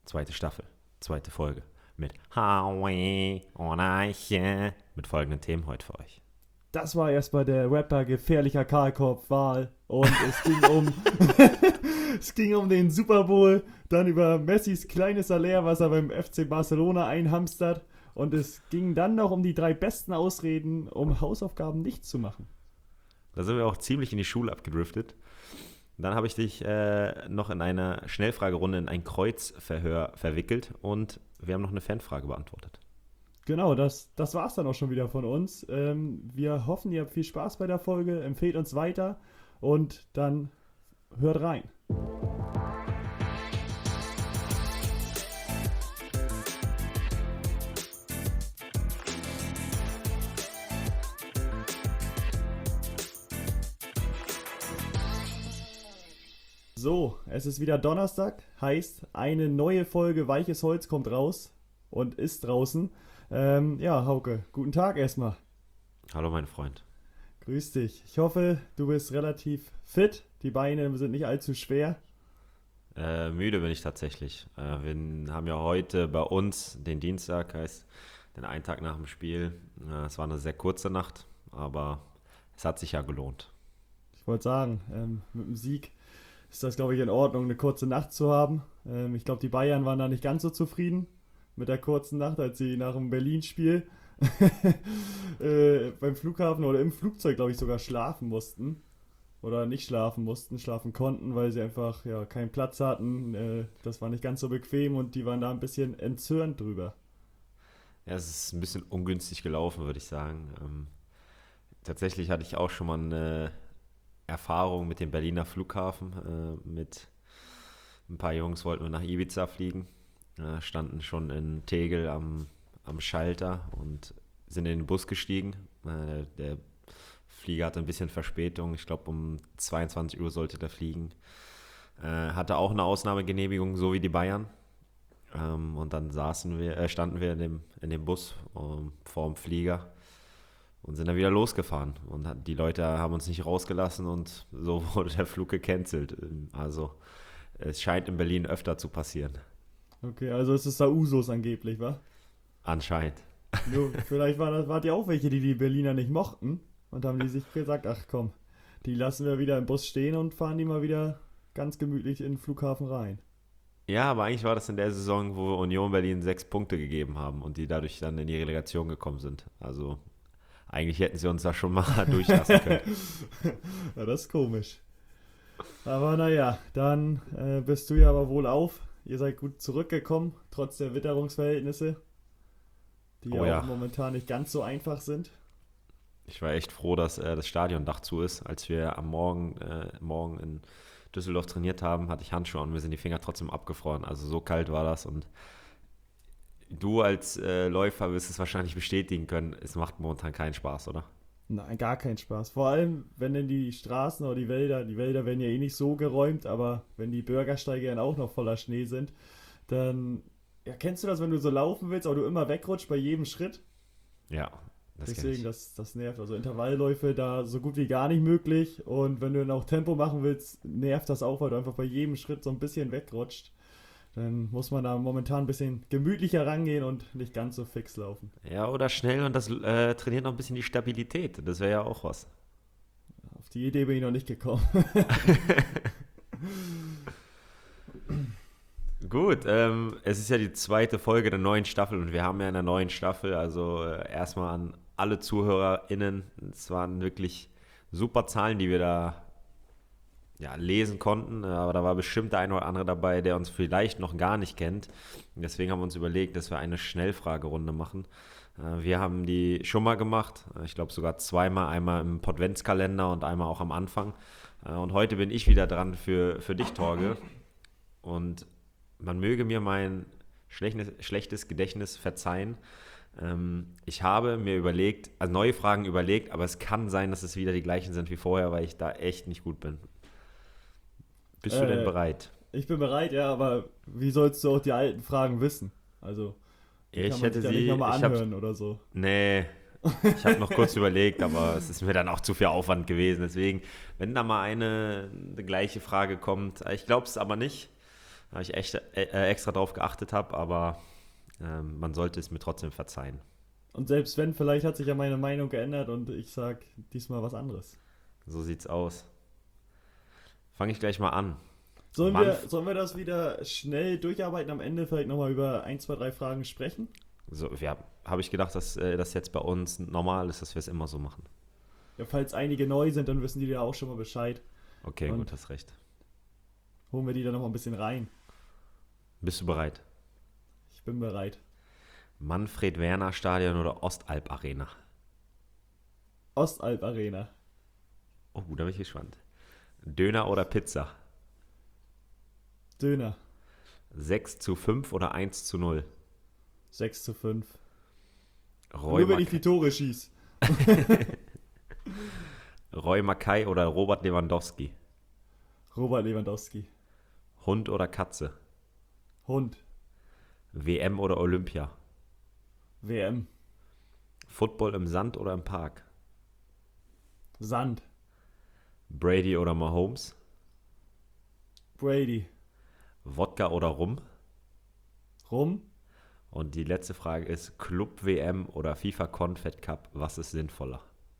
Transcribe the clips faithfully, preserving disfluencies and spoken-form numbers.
Zweite Staffel, zweite Folge mit Howie und Eiche mit folgenden Themen heute für euch. Das war erstmal der Rapper Gefährlicher Kahlkopf-Wahl und es ging um es ging um den Super Bowl, dann über Messis kleines Salär, was er beim F C Barcelona einhamstert, und es ging dann noch um die drei besten Ausreden, um Hausaufgaben nicht zu machen. Da sind wir auch ziemlich in die Schule abgedriftet. Dann habe ich dich äh, noch in einer Schnellfragerunde in ein Kreuzverhör verwickelt und wir haben noch eine Fanfrage beantwortet. Genau, das, das war es dann auch schon wieder von uns. Ähm, wir hoffen, ihr habt viel Spaß bei der Folge, empfehlt uns weiter und dann hört rein. So, es ist wieder Donnerstag, heißt eine neue Folge Weiches Holz kommt raus und ist draußen. Ähm, ja, Hauke, guten Tag erstmal. Hallo mein Freund. Grüß dich. Ich hoffe, du bist relativ fit. Die Beine sind nicht allzu schwer. Äh, müde bin ich tatsächlich. Äh, wir haben ja heute bei uns den Dienstag, heißt den einen Tag nach dem Spiel. Äh, es war eine sehr kurze Nacht, aber es hat sich ja gelohnt. Ich wollte sagen, ähm, mit dem Sieg ist das, glaube ich, in Ordnung, eine kurze Nacht zu haben. Ähm, ich glaube, die Bayern waren da nicht ganz so zufrieden mit der kurzen Nacht, als sie nach dem Berlin-Spiel äh, beim Flughafen oder im Flugzeug, glaube ich, sogar schlafen mussten. Oder nicht schlafen mussten, schlafen konnten, weil sie einfach ja keinen Platz hatten. Äh, das war nicht ganz so bequem und die waren da ein bisschen entzürnt drüber. Ja, es ist ein bisschen ungünstig gelaufen, würde ich sagen. Ähm, tatsächlich hatte ich auch schon mal eine Erfahrung mit dem Berliner Flughafen. Äh, mit ein paar Jungs wollten wir nach Ibiza fliegen. Äh, standen schon in Tegel am, am Schalter und sind in den Bus gestiegen. Äh, der Flieger hatte ein bisschen Verspätung. Ich glaube, um zweiundzwanzig Uhr sollte der fliegen. Äh, hatte auch eine Ausnahmegenehmigung, so wie die Bayern. Ähm, und dann saßen wir, äh, standen wir in dem, in dem Bus ähm, vor dem Flieger und sind dann wieder losgefahren. Und die Leute haben uns nicht rausgelassen und so wurde der Flug gecancelt. Also es scheint in Berlin öfter zu passieren. Okay, also es ist da Usus angeblich, wa? Anscheinend. Nur, vielleicht war das, wart ihr auch welche, die die Berliner nicht mochten und haben die sich gesagt, ach komm, die lassen wir wieder im Bus stehen und fahren die mal wieder ganz gemütlich in den Flughafen rein. Ja, aber eigentlich war das in der Saison, wo Union Berlin sechs Punkte gegeben haben und die dadurch dann in die Relegation gekommen sind. Also eigentlich hätten sie uns da schon mal durchlassen können. Ja, das ist komisch. Aber naja, dann äh, bist du ja aber wohl auf. Ihr seid gut zurückgekommen, trotz der Witterungsverhältnisse, die Oh ja ja. auch momentan nicht ganz so einfach sind. Ich war echt froh, dass äh, das Stadiondach zu ist. Als wir am Morgen, äh, morgen in Düsseldorf trainiert haben, hatte ich Handschuhe und mir sind die Finger trotzdem abgefroren. Also so kalt war das und du als äh, Läufer wirst es wahrscheinlich bestätigen können, es macht momentan keinen Spaß, oder? Nein, gar keinen Spaß. Vor allem, wenn denn die Straßen oder die Wälder, die Wälder werden ja eh nicht so geräumt, aber wenn die Bürgersteige dann auch noch voller Schnee sind, dann, ja, kennst du das, wenn du so laufen willst, aber du immer wegrutscht bei jedem Schritt? Ja, das kenn Deswegen, ich. das, das nervt. Also Intervallläufe da so gut wie gar nicht möglich, und wenn du dann auch Tempo machen willst, nervt das auch, weil du einfach bei jedem Schritt so ein bisschen wegrutscht. Dann muss man da momentan ein bisschen gemütlicher rangehen und nicht ganz so fix laufen. Ja, oder schnell und das äh, trainiert noch ein bisschen die Stabilität. Das wäre ja auch was. Auf die Idee bin ich noch nicht gekommen. Gut, ähm, es ist ja die zweite Folge der neuen Staffel und wir haben ja in der neuen Staffel, also äh, erstmal an alle ZuhörerInnen, es waren wirklich super Zahlen, die wir da ja, lesen konnten, aber da war bestimmt der eine oder andere dabei, der uns vielleicht noch gar nicht kennt. Deswegen haben wir uns überlegt, dass wir eine Schnellfragerunde machen. Äh, Wir haben die schon mal gemacht, ich glaube sogar zweimal, einmal im Podventskalender und einmal auch am Anfang. Äh, Und heute bin ich wieder dran für, für dich, Torge. Und man möge mir mein schlechtes, schlechtes Gedächtnis verzeihen. Ähm, ich habe mir überlegt, also neue Fragen überlegt, aber es kann sein, dass es wieder die gleichen sind wie vorher, weil ich da echt nicht gut bin. Bist du denn Äh, bereit? Ich bin bereit, ja, aber wie sollst du auch die alten Fragen wissen? Also, die kann Ich man hätte sich ja nicht sie, nochmal ich habe, anhören oder so. nee, ich habe noch kurz überlegt, aber es ist mir dann auch zu viel Aufwand gewesen. Deswegen, wenn da mal eine, eine gleiche Frage kommt, ich glaube es aber nicht, habe ich echt äh, extra drauf geachtet habe, aber ähm, man sollte es mir trotzdem verzeihen. Und selbst wenn, vielleicht hat sich ja meine Meinung geändert und ich sag diesmal was anderes. So sieht's aus. Fange ich gleich mal an. Sollen wir, Manf sollen wir das wieder schnell durcharbeiten, am Ende vielleicht nochmal über ein, zwei, drei Fragen sprechen? so, ja, habe ich gedacht, dass äh, das jetzt bei uns normal ist, dass wir es immer so machen. Ja, falls einige neu sind, dann wissen die ja auch schon mal Bescheid. Okay, Und gut, hast recht. holen wir die dann nochmal ein bisschen rein. Bist du bereit? Ich bin bereit. Manfred-Werner-Stadion oder Ostalb-Arena? Ostalb Arena. Oh, da bin ich gespannt. Döner oder Pizza? Döner. sechs zu fünf oder eins zu null? sechs zu fünf. Roy, Nur wenn ich Mackay, die Tore schieß. Roy Mackay oder Robert Lewandowski? Robert Lewandowski. Hund oder Katze? Hund. W M oder Olympia? W M. Football im Sand oder im Park? Sand. Brady oder Mahomes? Brady. Wodka oder Rum? Rum. Und die letzte Frage ist Club-W M oder FIFA Confed Cup, was ist sinnvoller?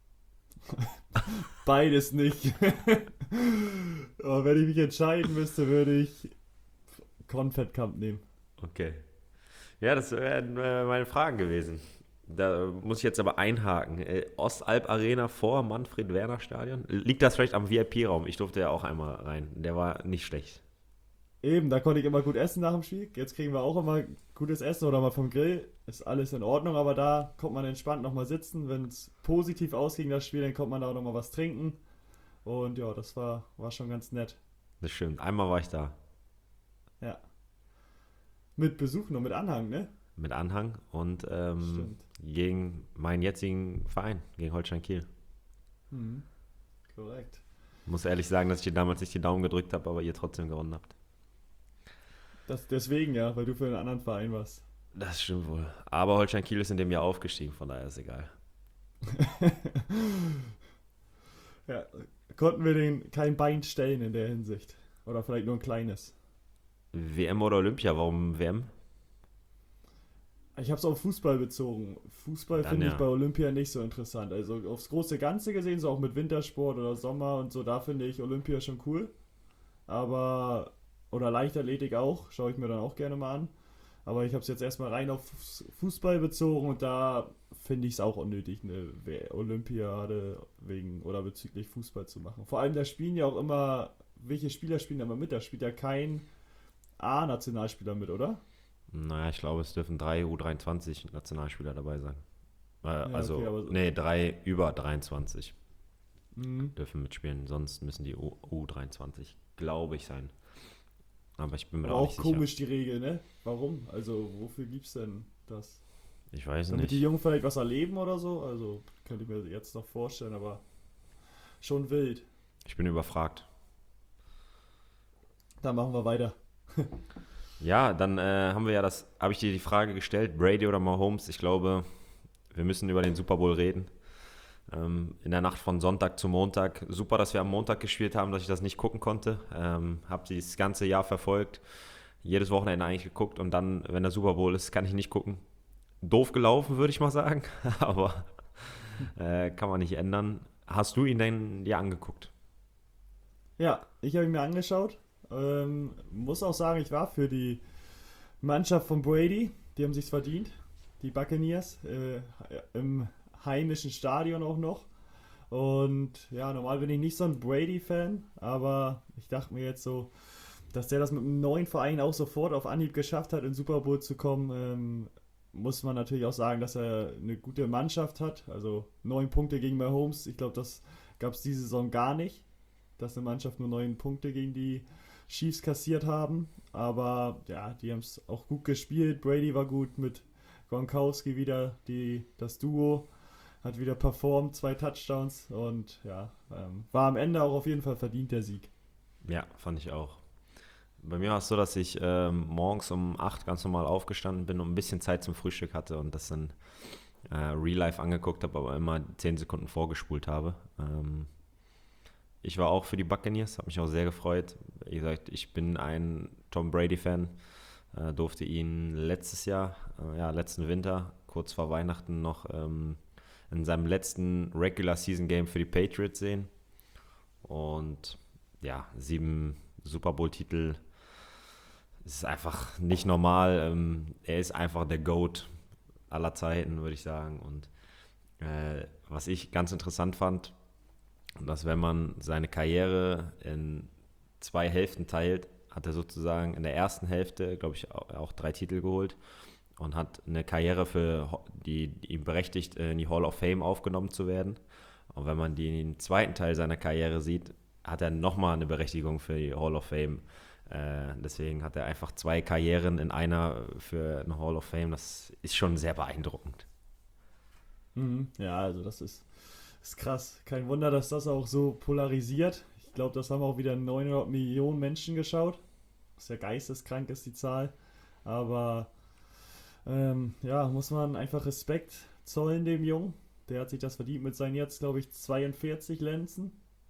Beides nicht. Aber wenn ich mich entscheiden müsste, würde ich Confed Cup nehmen. Okay. Ja, das wären äh, meine Fragen gewesen. Da muss ich jetzt aber einhaken. Äh, Ostalb Arena vor Manfred-Werner-Stadion? Liegt das vielleicht am V I P-Raum? Ich durfte ja auch einmal rein. Der war nicht schlecht. Eben, da konnte ich immer gut essen nach dem Spiel. Jetzt kriegen wir auch immer gutes Essen oder mal vom Grill. Ist alles in Ordnung, aber da kommt man entspannt nochmal sitzen. Wenn es positiv ausging, das Spiel, dann kommt man da auch nochmal was trinken. Und ja, das war, war schon ganz nett. Das stimmt. Einmal war ich da. Ja. Mit Besuch nur, mit Anhang, ne? Mit Anhang und ähm, Stimmt. gegen meinen jetzigen Verein, gegen Holstein Kiel. Mhm. Korrekt. Muss ehrlich sagen, dass ich dir damals nicht die Daumen gedrückt habe, aber ihr trotzdem gewonnen habt. Das, deswegen ja, weil du für einen anderen Verein warst. Das stimmt wohl. Aber Holstein Kiel ist in dem Jahr aufgestiegen, von daher ist egal. Ja, konnten wir den kein Bein stellen in der Hinsicht. Oder vielleicht nur ein kleines. W M oder Olympia? Warum W M? Ich habe es auf Fußball bezogen. Fußball Dann finde ja. ich bei Olympia nicht so interessant. Also aufs große Ganze gesehen, so auch mit Wintersport oder Sommer und so, da finde ich Olympia schon cool. Aber, oder Leichtathletik auch, schaue ich mir dann auch gerne mal an. Aber ich habe es jetzt erstmal rein auf Fußball bezogen und da finde ich es auch unnötig, eine Olympiade wegen oder bezüglich Fußball zu machen. Vor allem, da spielen ja auch immer, welche Spieler spielen da immer mit? Da spielt ja kein A-Nationalspieler mit, oder? Naja, ich glaube, es dürfen drei U dreiundzwanzig Nationalspieler dabei sein. Äh, also, okay, aber so- nee, drei über dreiundzwanzig Mhm. dürfen mitspielen. Sonst müssen die U- U23, glaube ich, sein. Aber ich bin mir Aber auch auch nicht sicher. komisch die Regel, ne? Warum? Also, wofür gibt's denn das? Ich weiß Damit die nicht. Jungen vielleicht was erleben oder so? Also, könnte ich mir jetzt noch vorstellen, aber schon wild. Ich bin überfragt. Dann machen wir weiter. Ja, dann äh, haben wir ja das, habe ich dir die Frage gestellt, Brady oder Mahomes. Ich glaube, wir müssen über den Super Bowl reden. Ähm, in der Nacht von Sonntag zu Montag. Super, dass wir am Montag gespielt haben, dass ich das nicht gucken konnte. Ähm, habe sie das ganze Jahr verfolgt. Jedes Wochenende eigentlich geguckt und dann, wenn der Super Bowl ist, kann ich nicht gucken. Doof gelaufen, würde ich mal sagen. Aber äh, kann man nicht ändern. Hast du ihn denn dir angeguckt? Ja, ich habe ihn mir angeschaut. Ähm, muss auch sagen, ich war für die Mannschaft von Brady. Die haben sich's verdient. Die Buccaneers. Äh, Im heimischen Stadion auch noch. Und ja, normal bin ich nicht so ein Brady-Fan, aber ich dachte mir jetzt so, dass der das mit einem neuen Verein auch sofort auf Anhieb geschafft hat, in den Super Bowl zu kommen, ähm, muss man natürlich auch sagen, dass er eine gute Mannschaft hat. Also neun Punkte gegen Mahomes. Ich glaube, das gab es diese Saison gar nicht, dass eine Mannschaft nur neun Punkte gegen die Chiefs kassiert haben. Aber ja, die haben es auch gut gespielt. Brady war gut mit Gronkowski wieder, die, das Duo hat wieder performt, zwei Touchdowns und ja, ähm, war am Ende auch auf jeden Fall verdient der Sieg. Ja, fand ich auch. Bei mir war es so, dass ich ähm, morgens um acht ganz normal aufgestanden bin und ein bisschen Zeit zum Frühstück hatte und das dann äh, Real Life angeguckt habe, aber immer zehn Sekunden vorgespult habe. Ähm, ich war auch für die Buccaneers, habe mich auch sehr gefreut. Wie gesagt, ich bin ein Tom Brady-Fan, äh, durfte ihn letztes Jahr, äh, ja, letzten Winter, kurz vor Weihnachten noch ähm, in seinem letzten Regular Season Game für die Patriots sehen. Und ja, sieben Super Bowl-Titel ist einfach nicht normal. Ähm, er ist einfach der GOAT aller Zeiten, würde ich sagen. Und äh, was ich ganz interessant fand, dass wenn man seine Karriere in zwei Hälften teilt, hat er sozusagen in der ersten Hälfte, glaube ich, auch, auch drei Titel geholt und hat eine Karriere, für die, die ihn berechtigt, in die Hall of Fame aufgenommen zu werden. Und wenn man den zweiten Teil seiner Karriere sieht, hat er nochmal eine Berechtigung für die Hall of Fame. Äh, deswegen hat er einfach zwei Karrieren in einer für eine Hall of Fame. Das ist schon sehr beeindruckend. Mhm. Ja, also das ist, ist krass. Kein Wunder, dass das auch so polarisiert. Ich glaube, das haben auch wieder neunhundert Millionen Menschen geschaut. Das ist ja geisteskrank, ist die Zahl. Aber ähm, ja, muss man einfach Respekt zollen dem Jungen. Der hat sich das verdient mit seinen jetzt, glaube ich, zweiundvierzig Lenzen.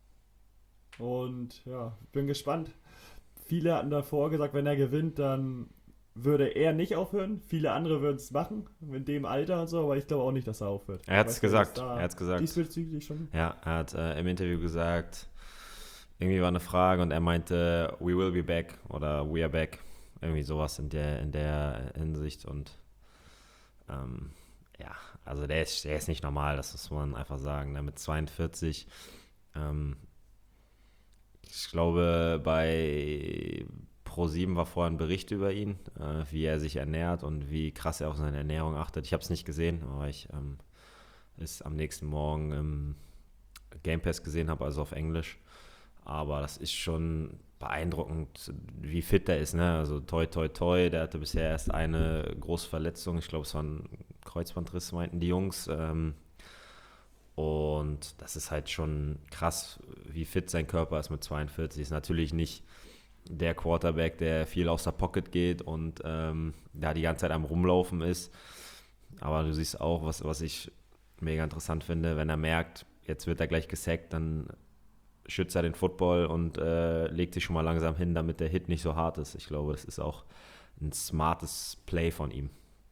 Und ja, bin gespannt. Viele hatten davor gesagt, wenn er gewinnt, dann würde er nicht aufhören. Viele andere würden es machen, in dem Alter und so, aber ich glaube auch nicht, dass er aufhört. Er hat es Weißt du, gesagt. was da Er hat's gesagt. Diesbezüglich schon. Ja, er hat äh, im Interview gesagt, irgendwie war eine Frage und er meinte, we will be back oder we are back. Irgendwie sowas in der, in der Hinsicht. Und ähm, ja, also der ist, der ist nicht normal, das muss man einfach sagen. Ne? Mit zweiundvierzig, ähm, ich glaube, bei ProSieben war vorher ein Bericht über ihn, äh, wie er sich ernährt und wie krass er auf seine Ernährung achtet. Ich habe es nicht gesehen, aber ich ähm, es am nächsten Morgen im Game Pass gesehen habe, also auf Englisch. Aber das ist schon beeindruckend, wie fit der ist. Ne? Also toi, toi, toi. Der hatte bisher erst eine große Verletzung. Ich glaube, es war ein Kreuzbandriss, meinten die Jungs. Ähm, und das ist halt schon krass, wie fit sein Körper ist mit zweiundvierzig. Ist natürlich nicht der Quarterback, der viel aus der Pocket geht und ähm, da die ganze Zeit am Rumlaufen ist. Aber du siehst auch, was, was ich mega interessant finde, wenn er merkt, jetzt wird er gleich gesackt, dann schützt er den Football und äh, legt sich schon mal langsam hin, damit der Hit nicht so hart ist. Ich glaube, das ist auch ein smartes Play von ihm.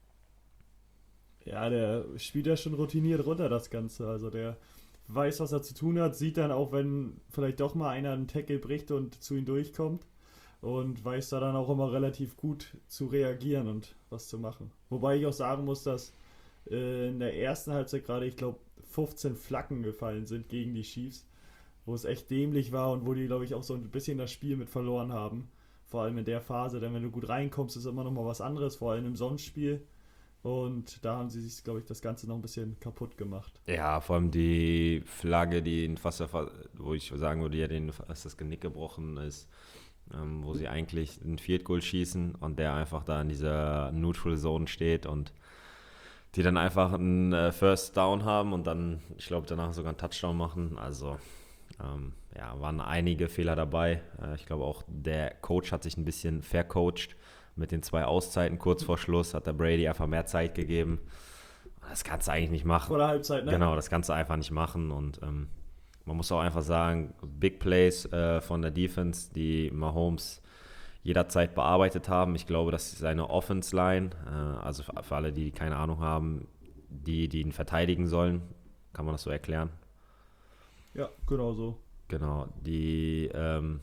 Ja, der spielt ja schon routiniert runter, das Ganze. Also der weiß, was er zu tun hat, sieht dann auch, wenn vielleicht doch mal einer einen Tackle bricht und zu ihm durchkommt und weiß da dann auch immer relativ gut zu reagieren und was zu machen. Wobei ich auch sagen muss, dass äh, in der ersten Halbzeit gerade, ich glaube, fünfzehn Flaggen gefallen sind gegen die Chiefs, wo es echt dämlich war und wo die, glaube ich, auch so ein bisschen das Spiel mit verloren haben. Vor allem in der Phase, denn wenn du gut reinkommst, ist immer noch mal was anderes, vor allem im Sonnenspiel. Und da haben sie sich, glaube ich, das Ganze noch ein bisschen kaputt gemacht. Ja, vor allem die Flagge, die ihn fast, wo ich sagen würde, ja, den fast das Genick gebrochen ist, ähm, wo sie eigentlich ein Field Goal schießen und der einfach da in dieser Neutral Zone steht und die dann einfach einen äh, First Down haben und dann, ich glaube, danach sogar einen Touchdown machen. Also, ähm, ja, waren einige Fehler dabei. Äh, ich glaube auch, der Coach hat sich ein bisschen vercoacht. Mit den zwei Auszeiten kurz vor Schluss hat der Brady einfach mehr Zeit gegeben. Das kannst du eigentlich nicht machen. Vor der Halbzeit, ne? Genau, das kannst du einfach nicht machen. Und ähm, man muss auch einfach sagen, Big Plays äh, von der Defense, die Mahomes jederzeit bearbeitet haben. Ich glaube, dass seine Offense-Line, äh, also für, für alle, die keine Ahnung haben, die, die ihn verteidigen sollen, kann man das so erklären? Ja, genau so. Genau, die ähm,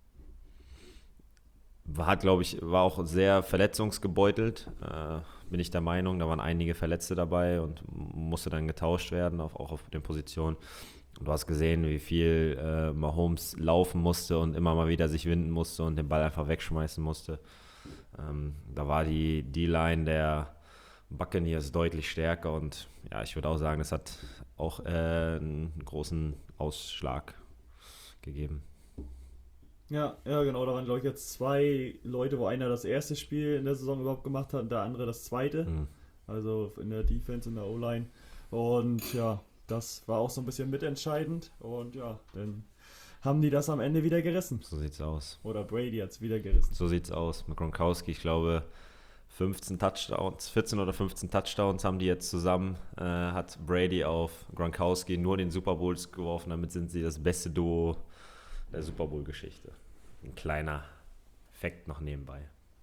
war, glaube ich, war auch sehr verletzungsgebeutelt, äh, bin ich der Meinung. Da waren einige Verletzte dabei und musste dann getauscht werden, auf, auch auf den Positionen. Und du hast gesehen, wie viel äh, Mahomes laufen musste und immer mal wieder sich winden musste und den Ball einfach wegschmeißen musste. Ähm, da war die D-Line der Buccaneers deutlich stärker und ja, ich würde auch sagen, das hat auch äh, einen großen Ausschlag gegeben. Ja, ja, genau, da waren, glaube ich, jetzt zwei Leute, wo einer das erste Spiel in der Saison überhaupt gemacht hat und der andere das zweite. Mhm. Also in der Defense, in der O-Line. Und ja, das war auch so ein bisschen mitentscheidend. Und ja, dann haben die das am Ende wieder gerissen. So sieht's aus. Oder Brady hat es wieder gerissen. So sieht's aus. Mit Gronkowski, ich glaube, fünfzehn Touchdowns, vierzehn oder fünfzehn Touchdowns haben die jetzt zusammen. Äh, hat Brady auf Gronkowski nur den Super Bowls geworfen. Damit sind sie das beste Duo der Super Bowl-Geschichte. Ein kleiner Fakt noch nebenbei.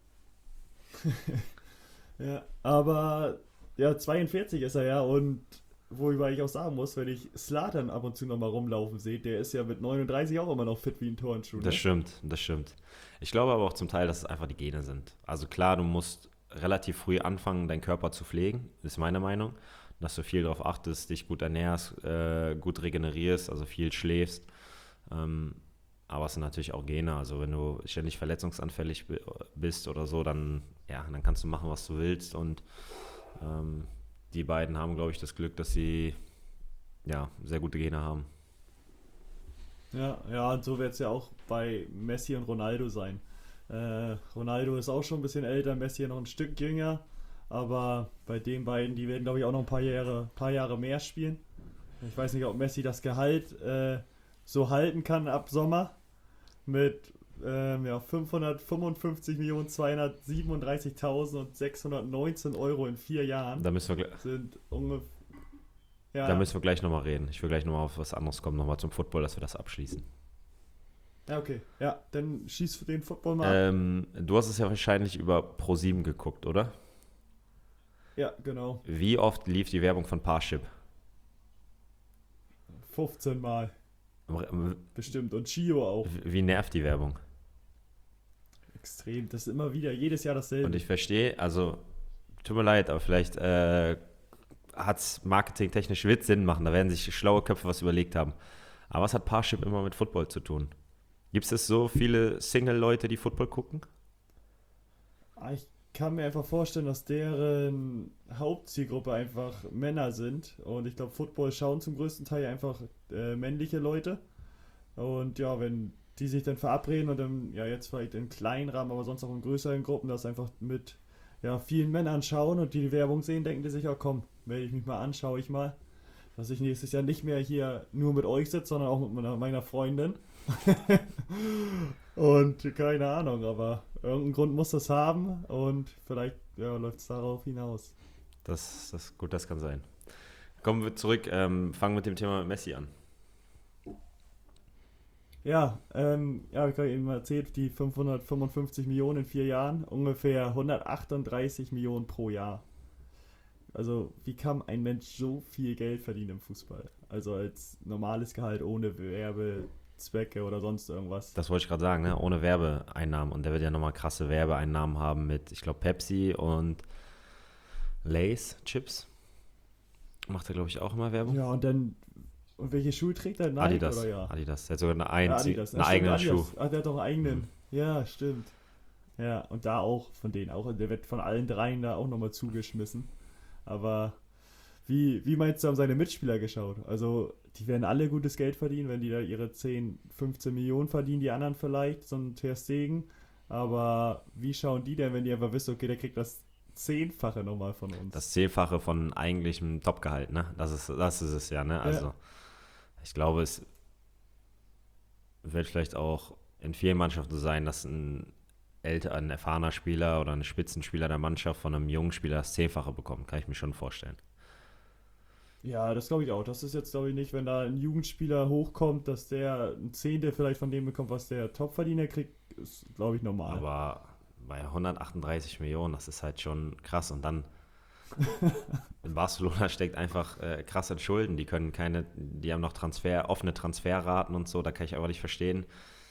Ja, aber ja, zweiundvierzig ist er ja und worüber ich auch sagen muss, wenn ich Zlatan ab und zu noch mal rumlaufen sehe, der ist ja mit neununddreißig auch immer noch fit wie ein Turnschuh. Ne? Das stimmt, das stimmt. Ich glaube aber auch zum Teil, dass es einfach die Gene sind. Also klar, du musst relativ früh anfangen, deinen Körper zu pflegen, ist meine Meinung. Dass du viel darauf achtest, dich gut ernährst, äh, gut regenerierst, also viel schläfst. Ähm, aber es sind natürlich auch Gene. Also wenn du ständig verletzungsanfällig bist oder so, dann, ja, dann kannst du machen, was du willst. Und ähm, die beiden haben, glaube ich, das Glück, dass sie ja, sehr gute Gene haben. Ja, ja, und so wird es ja auch bei Messi und Ronaldo sein. Äh, Ronaldo ist auch schon ein bisschen älter, Messi noch ein Stück jünger, aber bei den beiden, die werden glaube ich auch noch ein paar Jahre, paar Jahre mehr spielen. Ich weiß nicht, ob Messi das Gehalt äh, so halten kann ab Sommer mit ähm, ja, fünfhundertfünfundfünfzig Millionen zweihundertsiebenunddreißigtausendsechshundertneunzehn Euro in vier Jahren Da müssen wir, gl- sind ungefähr. da Ja, müssen wir gleich nochmal reden. Ich will gleich nochmal auf was anderes kommen, nochmal zum Football, dass wir das abschließen. ja, okay. Ja, dann schieß für den Football mal ab. Ähm, du hast es ja wahrscheinlich über ProSieben geguckt, oder? Ja, genau. Wie oft lief die Werbung von Parship? fünfzehn Mal bestimmt. Und Chio auch. Wie nervt die Werbung? Extrem. Das ist immer wieder, jedes Jahr dasselbe. Und ich verstehe, also, tut mir leid, aber vielleicht äh, hat es marketingtechnisch wird Sinn machen. Da werden sich schlaue Köpfe was überlegt haben. Aber was hat Parship immer mit Football zu tun? Gibt es so viele Single-Leute, die Football gucken? Ah, Ich kann mir einfach vorstellen, dass deren Hauptzielgruppe einfach Männer sind. Und ich glaube, Football schauen zum größten Teil einfach äh, männliche Leute. Und ja, wenn die sich dann verabreden und dann, ja, jetzt vielleicht in kleinen Rahmen, aber sonst auch in größeren Gruppen, das einfach mit ja, vielen Männern schauen und die die Werbung sehen, denken die sich, ja komm, melde ich mich mal an, schaue ich mal. Dass ich nächstes Jahr nicht mehr hier nur mit euch sitze, sondern auch mit meiner, meiner Freundin. Und keine Ahnung, aber irgendeinen Grund muss das haben und vielleicht ja, läuft es darauf hinaus. Das, das, gut, das kann sein. Kommen wir zurück, ähm, fangen mit dem Thema mit Messi an. Ja, ähm, ja, ich habe eben erzählt, die fünfhundertfünfundfünfzig Millionen in vier Jahren, ungefähr hundertachtunddreißig Millionen pro Jahr. Also, wie kann ein Mensch so viel Geld verdienen im Fußball? Also als normales Gehalt ohne Werbezwecke oder sonst irgendwas. Das wollte ich gerade sagen, ne? Ohne Werbeeinnahmen. Und der wird ja nochmal krasse Werbeeinnahmen haben mit, ich glaube, Pepsi und Lay's Chips. Macht er, glaube ich, auch immer Werbung. Ja, und dann, und welche Schuhe trägt er? Nike Adidas. oder ja? Adidas. Der hat sogar eine, Ja, einzig, Adidas. einen Ja, stimmt, eigenen Adidas. Schuh. Ah, der hat doch einen eigenen. Mhm. Ja, stimmt. Ja, und da auch von denen auch. Der wird von allen dreien da auch nochmal zugeschmissen. Aber wie, wie meinst du, haben seine Mitspieler geschaut? Also, die werden alle gutes Geld verdienen, wenn die da ihre zehn, fünfzehn Millionen verdienen, die anderen vielleicht, so ein Ter Stegen. Aber wie schauen die denn, wenn die einfach wissen, okay, der kriegt das Zehnfache nochmal von uns? Das Zehnfache von eigentlichem Topgehalt, ne? Das ist, das ist es ja, ne? Also, Ja. ich glaube, es wird vielleicht auch in vielen Mannschaften so sein, dass ein älter, ein erfahrener Spieler oder ein Spitzenspieler der Mannschaft von einem jungen Spieler das Zehnfache bekommt. Kann ich mir schon vorstellen. Ja, das glaube ich auch. Das ist jetzt, glaube ich, nicht, wenn da ein Jugendspieler hochkommt, dass der ein Zehntel vielleicht von dem bekommt, was der Topverdiener kriegt, ist, glaube ich, normal. Aber bei hundertachtunddreißig Millionen, das ist halt schon krass. Und dann in Barcelona steckt einfach äh, krass in Schulden. Die können keine, die haben noch Transfer, offene Transferraten und so. Da kann ich einfach nicht verstehen.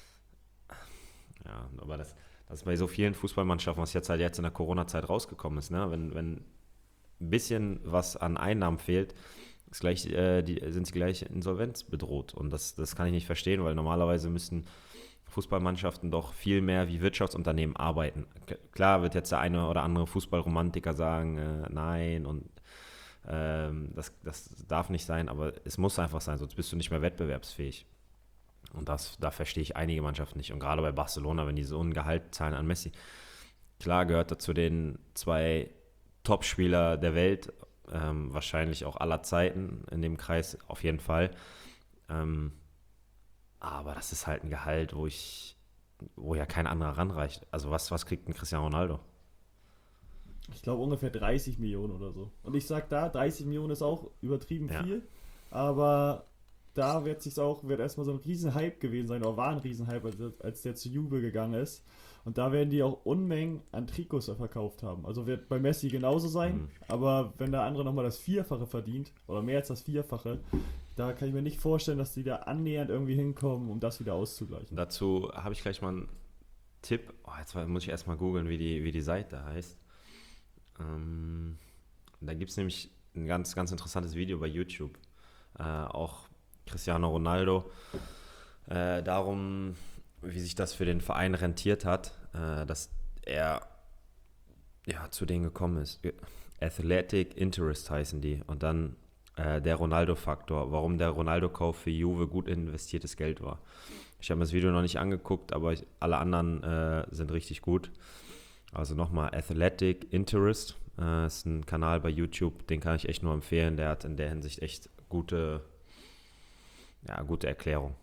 Ja, aber das, das ist bei so vielen Fußballmannschaften, was jetzt halt jetzt in der Corona-Zeit rausgekommen ist, ne? Wenn, wenn ein bisschen was an Einnahmen fehlt, ist gleich, äh, die, sind sie gleich Insolvenz bedroht. Und das, das kann ich nicht verstehen, weil normalerweise müssen Fußballmannschaften doch viel mehr wie Wirtschaftsunternehmen arbeiten. K- Klar wird jetzt der eine oder andere Fußballromantiker sagen, äh, nein und ähm, das, das darf nicht sein, aber es muss einfach sein, sonst bist du nicht mehr wettbewerbsfähig. Und das, da verstehe ich einige Mannschaften nicht. Und gerade bei Barcelona, wenn die so ein Gehalt zahlen an Messi, klar gehört er zu den zwei Top-Spieler der Welt, ähm, wahrscheinlich auch aller Zeiten in dem Kreis, auf jeden Fall. Ähm, aber das ist halt ein Gehalt, wo ich, wo ja kein anderer ranreicht. Also was, was kriegt ein Cristiano Ronaldo? Ich glaube ungefähr dreißig Millionen oder so. Und ich sag da, dreißig Millionen ist auch übertrieben Ja. viel, aber da wird sich auch, wird erstmal so ein Riesenhype gewesen sein, oder war ein Riesenhype, als, als der zu Juve gegangen ist. Und da werden die auch Unmengen an Trikots verkauft haben. Also wird bei Messi genauso sein, Mhm. aber wenn der andere nochmal das Vierfache verdient, oder mehr als das Vierfache, da kann ich mir nicht vorstellen, dass die da annähernd irgendwie hinkommen, um das wieder auszugleichen. Dazu habe ich gleich mal einen Tipp. Oh, jetzt muss ich erstmal googeln, wie die, wie die Seite heißt. Ähm, da gibt es nämlich ein ganz, ganz interessantes Video bei YouTube. Äh, auch Cristiano Ronaldo. Äh, darum, wie sich das für den Verein rentiert hat, äh, dass er ja, zu denen gekommen ist. Athletic Interest heißen die. Und dann äh, der Ronaldo-Faktor, warum der Ronaldo-Kauf für Juve gut investiertes Geld war. Ich habe mir das Video noch nicht angeguckt, aber ich, alle anderen äh, sind richtig gut. Also nochmal Athletic Interest, äh, ist ein Kanal bei YouTube, den kann ich echt nur empfehlen. Der hat in der Hinsicht echt gute, ja, gute Erklärung.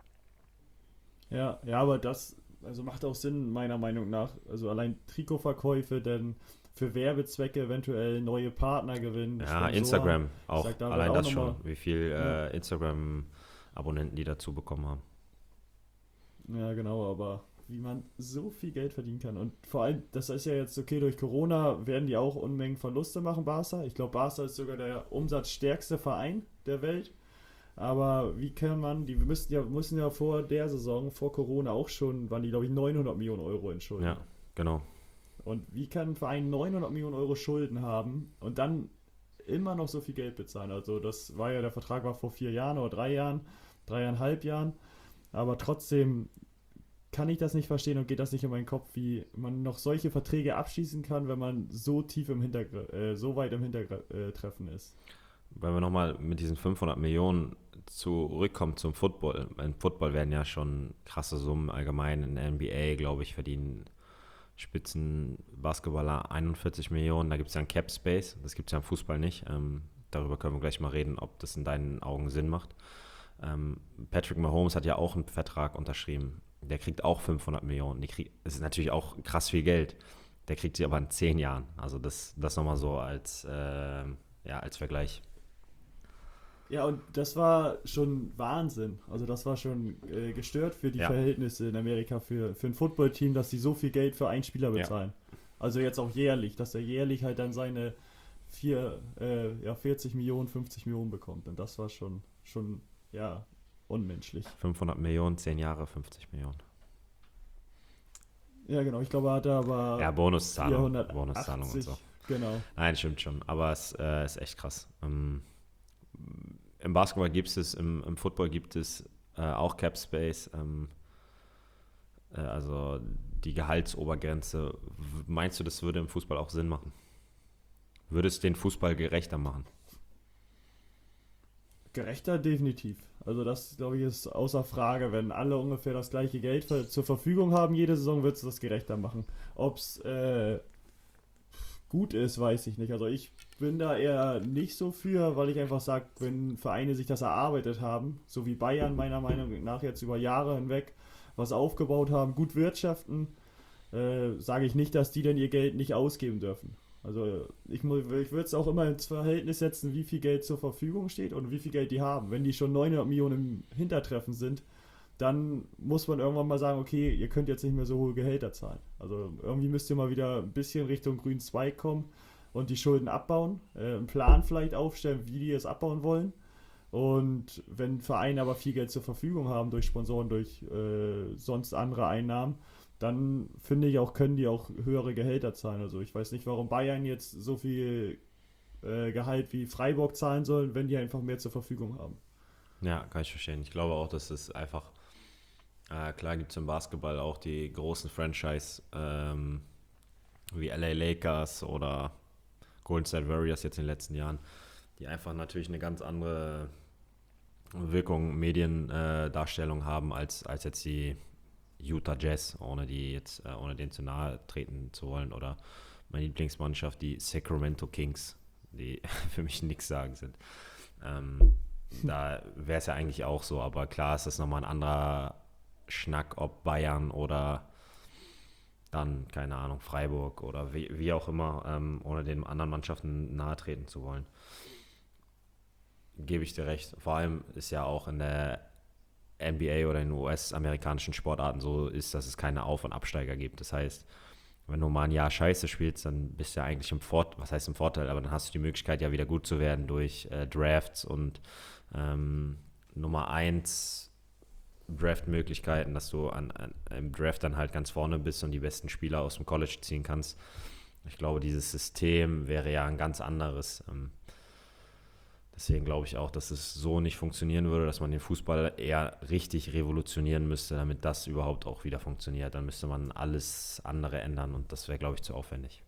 Ja, ja, aber das also macht auch Sinn, meiner Meinung nach. Also allein Trikotverkäufe, denn für Werbezwecke eventuell neue Partner gewinnen. Ja, Sponsoren. Instagram Ich auch, sag, da wird allein auch das noch schon, mal- wie viel Ja. äh, Instagram-Abonnenten die dazu bekommen haben. Ja, genau, aber wie man so viel Geld verdienen kann. Und vor allem, das ist ja jetzt okay, durch Corona werden die auch Unmengen Verluste machen, Barca. Ich glaube, Barca ist sogar der umsatzstärkste Verein der Welt. Aber wie kann man, die müssen ja, müssen ja vor der Saison, vor Corona auch schon, waren die, glaube ich, neunhundert Millionen Euro in Schulden. Ja, genau. Und wie kann ein Verein neunhundert Millionen Euro Schulden haben und dann immer noch so viel Geld bezahlen? Also das war ja, der Vertrag war vor vier Jahren oder drei Jahren, dreieinhalb Jahren. Aber trotzdem kann ich das nicht verstehen und geht das nicht in meinen Kopf, wie man noch solche Verträge abschließen kann, wenn man so tief im Hintergr äh, so weit im Hintertreffen ist. Wenn wir nochmal mit diesen fünfhundert Millionen zurückkommen zum Football. Im Football werden ja schon krasse Summen allgemein. In der N B A, glaube ich, verdienen Spitzenbasketballer einundvierzig Millionen. Da gibt es ja einen Cap Space. Das gibt es ja im Fußball nicht. Ähm, darüber können wir gleich mal reden, ob das in deinen Augen Sinn macht. Ähm, Patrick Mahomes hat ja auch einen Vertrag unterschrieben. Der kriegt auch fünfhundert Millionen. Die krieg, das ist natürlich auch krass viel Geld. Der kriegt sie aber in zehn Jahren. Also das, das nochmal so als, äh, ja, als Vergleich. Ja, und das war schon Wahnsinn. Also das war schon äh, gestört für die Ja. Verhältnisse in Amerika für, für ein Footballteam, dass sie so viel Geld für einen Spieler Ja. bezahlen. Also jetzt auch jährlich, dass er jährlich halt dann seine vier, äh, ja, vierzig Millionen, fünfzig Millionen bekommt. Und das war schon, schon ja, unmenschlich. fünfhundert Millionen, zehn Jahre, fünfzig Millionen. Ja, genau. Ich glaube, er hat aber Ja, Bonuszahlung. vierhundertachtzig, Bonuszahlung und so. genau. Nein, stimmt schon. Aber es äh, ist echt krass. Ähm, Im Basketball gibt es, im, im Football gibt es äh, auch Cap Space. Ähm, äh, also die Gehaltsobergrenze. W- Meinst du, das würde im Fußball auch Sinn machen? Würde es den Fußball gerechter machen? Gerechter definitiv. Also das, glaube ich, ist außer Frage. Wenn alle ungefähr das gleiche Geld ver- zur Verfügung haben, jede Saison wird es das gerechter machen. Ob es äh, gut ist, weiß ich nicht. Also ich bin da eher nicht so für, weil ich einfach sage, wenn Vereine sich das erarbeitet haben, so wie Bayern meiner Meinung nach jetzt über Jahre hinweg was aufgebaut haben, gut wirtschaften, äh, sage ich nicht, dass die dann ihr Geld nicht ausgeben dürfen. Also ich, mu- ich würde es auch immer ins Verhältnis setzen, wie viel Geld zur Verfügung steht und wie viel Geld die haben. Wenn die schon neunhundert Millionen im Hintertreffen sind, dann muss man irgendwann mal sagen, okay, ihr könnt jetzt nicht mehr so hohe Gehälter zahlen. Also irgendwie müsst ihr mal wieder ein bisschen Richtung grünen Zweig kommen und die Schulden abbauen, äh, einen Plan vielleicht aufstellen, wie die es abbauen wollen. Und wenn Vereine aber viel Geld zur Verfügung haben durch Sponsoren, durch äh, sonst andere Einnahmen, dann finde ich auch, können die auch höhere Gehälter zahlen. Also ich weiß nicht, warum Bayern jetzt so viel äh, Gehalt wie Freiburg zahlen sollen, wenn die einfach mehr zur Verfügung haben. Ja, kann ich verstehen. Ich glaube auch, dass es einfach, äh, klar gibt es im Basketball auch die großen Franchise ähm, wie L A Lakers oder Golden State Warriors jetzt in den letzten Jahren, die einfach natürlich eine ganz andere Wirkung, Mediendarstellung äh, haben als, als jetzt die Utah Jazz, ohne die jetzt, äh, ohne denen zu nahe treten zu wollen. Oder meine Lieblingsmannschaft, die Sacramento Kings, die für mich nichts sagen sind. Ähm, da wäre es ja eigentlich auch so, aber klar ist das nochmal ein anderer Schnack, ob Bayern oder dann, keine Ahnung, Freiburg oder wie, wie auch immer, ähm, ohne den anderen Mannschaften nahe treten zu wollen. gebe ich dir recht. Vor allem ist ja auch in der N B A oder in U S-amerikanischen Sportarten so ist, dass es keine Auf- und Absteiger gibt. Das heißt, wenn du mal ein Jahr scheiße spielst, dann bist du ja eigentlich im Vorteil, was heißt im Vorteil, aber dann hast du die Möglichkeit, ja wieder gut zu werden durch äh, Drafts und ähm, Nummer eins Draft-Möglichkeiten, dass du an, an, im Draft dann halt ganz vorne bist und die besten Spieler aus dem College ziehen kannst. Ich glaube, dieses System wäre ja ein ganz anderes. Ähm, Deswegen glaube ich auch, dass es so nicht funktionieren würde, dass man den Fußball eher richtig revolutionieren müsste, damit das überhaupt auch wieder funktioniert. Dann müsste man alles andere ändern und das wäre, glaube ich, zu aufwendig.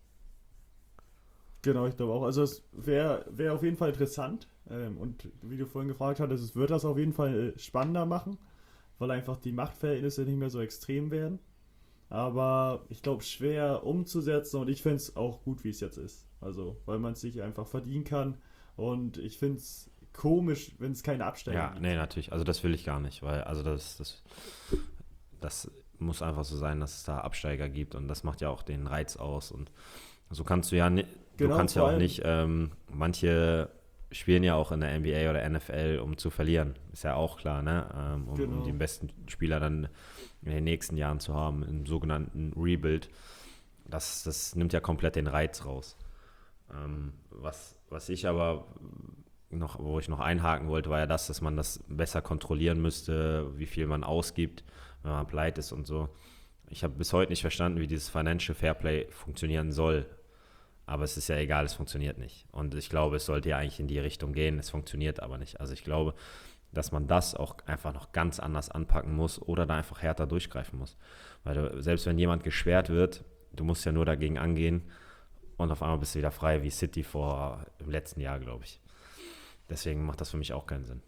Genau, ich glaube auch. Also es wäre wär auf jeden Fall interessant. Ähm, und wie du vorhin gefragt hattest, es wird das auf jeden Fall äh, spannender machen, weil einfach die Machtverhältnisse nicht mehr so extrem werden. Aber ich glaube, schwer umzusetzen und ich finde es auch gut, wie es jetzt ist. Also, weil man es sich einfach verdienen kann. Und ich finde es komisch, wenn es keine Absteiger Ja, gibt. nee, natürlich. Also das will ich gar nicht, weil also das, das, das muss einfach so sein, dass es da Absteiger gibt und das macht ja auch den Reiz aus. Und so kannst du ja nicht, du Genau, kannst ja vor auch allem, nicht, ähm, manche spielen ja auch in der N B A oder N F L, um zu verlieren. Ist ja auch klar, ne? Ähm, um, um genau. den besten Spieler dann in den nächsten Jahren zu haben, im sogenannten Rebuild. Das, das nimmt ja komplett den Reiz raus. Ähm, was, was ich aber noch, wo ich noch einhaken wollte, war ja das, dass man das besser kontrollieren müsste, wie viel man ausgibt, wenn man pleite ist und so. Ich habe bis heute nicht verstanden, wie dieses Financial Fairplay funktionieren soll. Aber es ist ja egal, es funktioniert nicht. Und ich glaube, es sollte ja eigentlich in die Richtung gehen, es funktioniert aber nicht. Also ich glaube, dass man das auch einfach noch ganz anders anpacken muss oder da einfach härter durchgreifen muss. Weil du, selbst wenn jemand gesperrt wird, du musst ja nur dagegen angehen und auf einmal bist du wieder frei wie City vor im letzten Jahr, glaube ich. Deswegen macht das für mich auch keinen Sinn.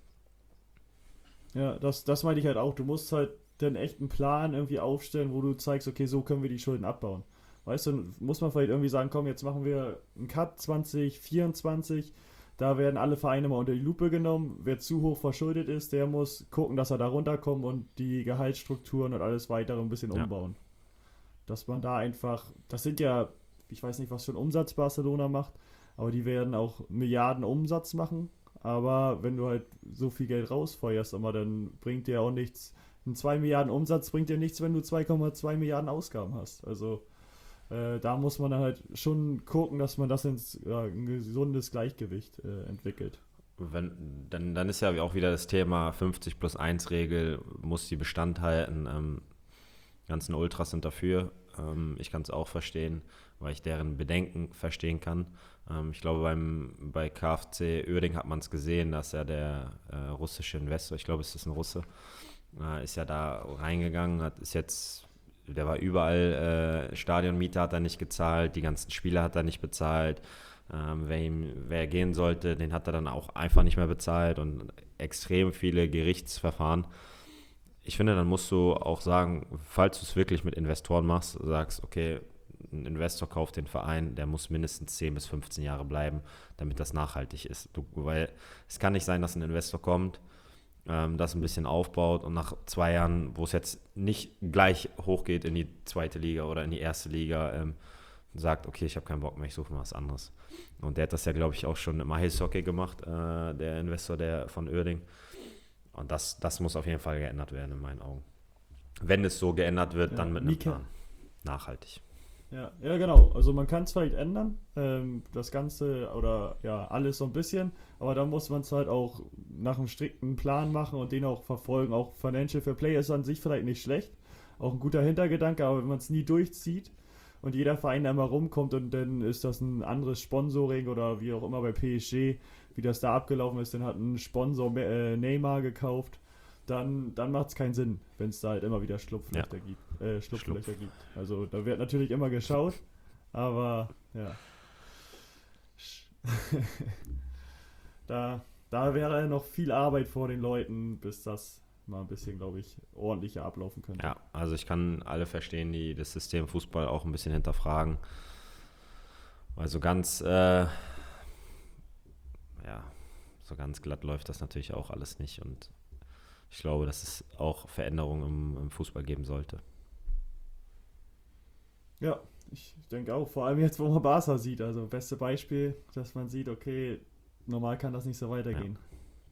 Ja, das, das meine ich halt auch. Du musst halt den echten Plan irgendwie aufstellen, wo du zeigst, okay, so können wir die Schulden abbauen. Weißt du, muss man vielleicht irgendwie sagen, komm, jetzt machen wir einen Cut zwanzig vierundzwanzig. Da werden alle Vereine mal unter die Lupe genommen. Wer zu hoch verschuldet ist, der muss gucken, dass er da runterkommt und die Gehaltsstrukturen und alles weitere ein bisschen Ja. umbauen. Dass man da einfach, das sind ja, ich weiß nicht, was für einen Umsatz Barcelona macht, aber die werden auch Milliarden Umsatz machen. Aber wenn du halt so viel Geld rausfeuerst, aber dann bringt dir auch nichts. Ein zwei Milliarden Umsatz bringt dir nichts, wenn du zwei Komma zwei Milliarden Ausgaben hast. Also äh, da muss man dann halt schon gucken, dass man das ins ja, ein gesundes Gleichgewicht äh, entwickelt. Wenn, dann, dann ist ja auch wieder das Thema fünfzig plus eins Regel, muss die Bestand halten. Ähm, ganzen Ultras sind dafür. Ähm, ich kann es auch verstehen, weil ich deren Bedenken verstehen kann. Ähm, ich glaube, beim, bei K F C Uerdingen hat man es gesehen, dass ja der äh, russische Investor, ich glaube, es ist ein Russe, äh, ist ja da reingegangen, hat, ist jetzt, der war überall, äh, Stadionmiete hat er nicht gezahlt, die ganzen Spieler hat er nicht bezahlt. Ähm, wer, ihm, wer gehen sollte, den hat er dann auch einfach nicht mehr bezahlt und extrem viele Gerichtsverfahren. Ich finde, dann musst du auch sagen, falls du es wirklich mit Investoren machst, sagst, okay, ein Investor kauft den Verein, der muss mindestens zehn bis fünfzehn Jahre bleiben, damit das nachhaltig ist. Du, weil es kann nicht sein, dass ein Investor kommt, ähm, das ein bisschen aufbaut und nach zwei Jahren, wo es jetzt nicht gleich hochgeht in die zweite Liga oder in die erste Liga, ähm, sagt, okay, ich habe keinen Bock mehr, ich suche mal was anderes. Und der hat das ja, glaube ich, auch schon im Eishockey gemacht, äh, der Investor der von Uerdingen. Und das, das muss auf jeden Fall geändert werden, in meinen Augen. Wenn es so geändert wird, Ja, dann mit einem Mika, Plan. Nachhaltig. ja, ja, genau. Also man kann es vielleicht ändern, ähm, das Ganze oder ja, alles so ein bisschen, aber dann muss man es halt auch nach einem strikten Plan machen und den auch verfolgen. Auch Financial Fair Play ist an sich vielleicht nicht schlecht, auch ein guter Hintergedanke, aber wenn man es nie durchzieht und jeder Verein da immer rumkommt und dann ist das ein anderes Sponsoring oder wie auch immer bei P S G, wie das da abgelaufen ist, dann hat ein Sponsor äh, Neymar gekauft, dann, dann macht es keinen Sinn, wenn es da halt immer wieder Schlupflöcher, Ja. gibt, äh, Schlupflöcher Schlupf. gibt. Also da wird natürlich immer geschaut, aber ja, da, da wäre noch viel Arbeit vor den Leuten, bis das mal ein bisschen, glaube ich, ordentlicher ablaufen könnte. Ja, also ich kann alle verstehen, die das System Fußball auch ein bisschen hinterfragen. Weil so ganz, äh, ja, so ganz glatt läuft das natürlich auch alles nicht. Und ich glaube, dass es auch Veränderungen im, im Fußball geben sollte. Ja, ich denke auch, vor allem jetzt, wo man Barca sieht, also beste Beispiel, dass man sieht, okay, normal kann das nicht so Ja. weitergehen.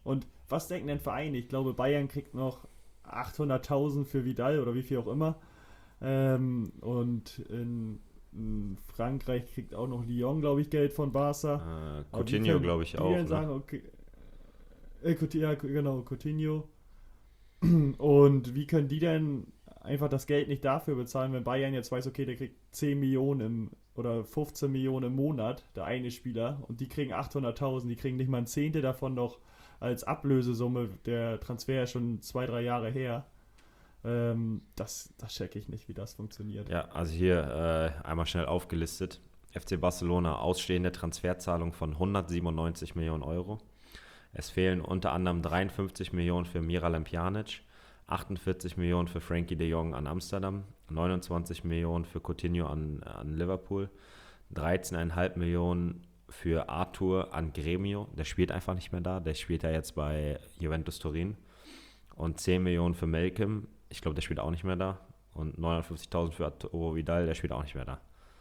Und was denken denn Vereine? Ich glaube, Bayern kriegt noch achthunderttausend für Vidal oder wie viel auch immer. Ähm, und in, in Frankreich kriegt auch noch Lyon, glaube ich, Geld von Barca. Äh, Coutinho, glaube ich, auch. Die Ne? sagen, okay, äh, Coutinho, ja, genau, Coutinho. Und wie können die denn einfach das Geld nicht dafür bezahlen, wenn Bayern jetzt weiß, okay, der kriegt zehn Millionen im, oder fünfzehn Millionen im Monat, der eine Spieler, und die kriegen achthunderttausend, die kriegen nicht mal ein Zehntel davon noch als Ablösesumme, der Transfer ist schon zwei, drei Jahre her. Ähm, das, das checke ich nicht, wie das funktioniert. Ja, also hier äh, einmal schnell aufgelistet. F C Barcelona ausstehende Transferzahlung von hundertsiebenundneunzig Millionen Euro. Es fehlen unter anderem dreiundfünfzig Millionen für Miralem Pjanic, achtundvierzig Millionen für Frankie de Jong an Amsterdam, neunundzwanzig Millionen für Coutinho an, an Liverpool, dreizehn Komma fünf Millionen für Arthur an Gremio, der spielt einfach nicht mehr da, der spielt ja jetzt bei Juventus Turin, und zehn Millionen für Malcolm, ich glaube, der spielt auch nicht mehr da, und neunhundertfünfzigtausend für Arturo Vidal, der spielt auch nicht mehr da.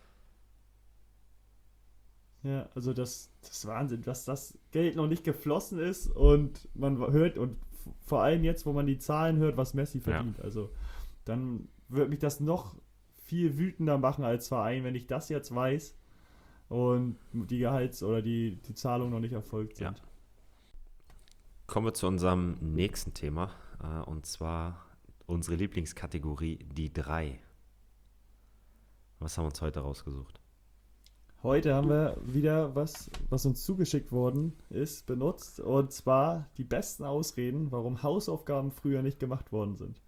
Ja, also das, das ist Wahnsinn, dass das Geld noch nicht geflossen ist und man hört, und f- vor allem jetzt, wo man die Zahlen hört, was Messi verdient. Ja. Also dann würde mich das noch viel wütender machen als Verein, wenn ich das jetzt weiß und die Gehalts- oder die, die Zahlungen noch nicht erfolgt sind. Ja. Kommen wir zu unserem nächsten Thema, äh, und zwar unsere Lieblingskategorie, die drei. Was haben wir uns heute rausgesucht? Heute haben wir wieder was, was uns zugeschickt worden ist, benutzt. Und zwar die besten Ausreden, warum Hausaufgaben früher nicht gemacht worden sind.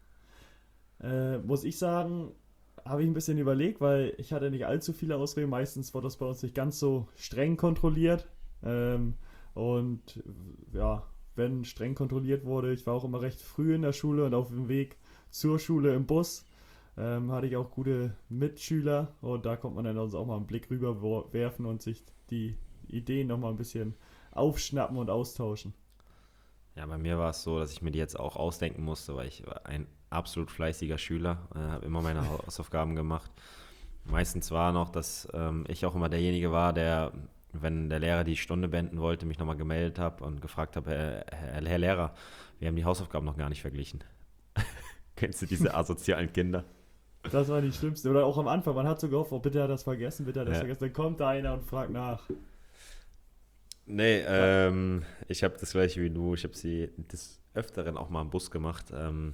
Äh, muss ich sagen, habe ich ein bisschen überlegt, weil ich hatte nicht allzu viele Ausreden. Meistens wurde das bei uns nicht ganz so streng kontrolliert. Ähm, und ja, wenn streng kontrolliert wurde, ich war auch immer recht früh in der Schule und auf dem Weg zur Schule im Bus. Ähm, hatte ich auch gute Mitschüler und da kommt man dann also auch mal einen Blick rüber wo- werfen und sich die Ideen nochmal ein bisschen aufschnappen und austauschen. Ja, bei mir war es so, dass ich mir die jetzt auch ausdenken musste, weil ich war ein absolut fleißiger Schüler, äh, habe immer meine Hausaufgaben gemacht. Meistens war noch, dass ähm, ich auch immer derjenige war, der, wenn der Lehrer die Stunde beenden wollte, mich nochmal gemeldet habe und gefragt habe, Herr, Herr, Herr Lehrer, wir haben die Hausaufgaben noch gar nicht verglichen. Kennst du diese asozialen Kinder? Das war die schlimmste. Oder auch am Anfang, man hat so gehofft, oh, bitte hat er das vergessen, bitte hat er das Ja. vergessen. Dann kommt da einer und fragt nach. Nee, ähm, ich habe das gleiche wie du. Ich habe sie des Öfteren auch mal im Bus gemacht. Ähm,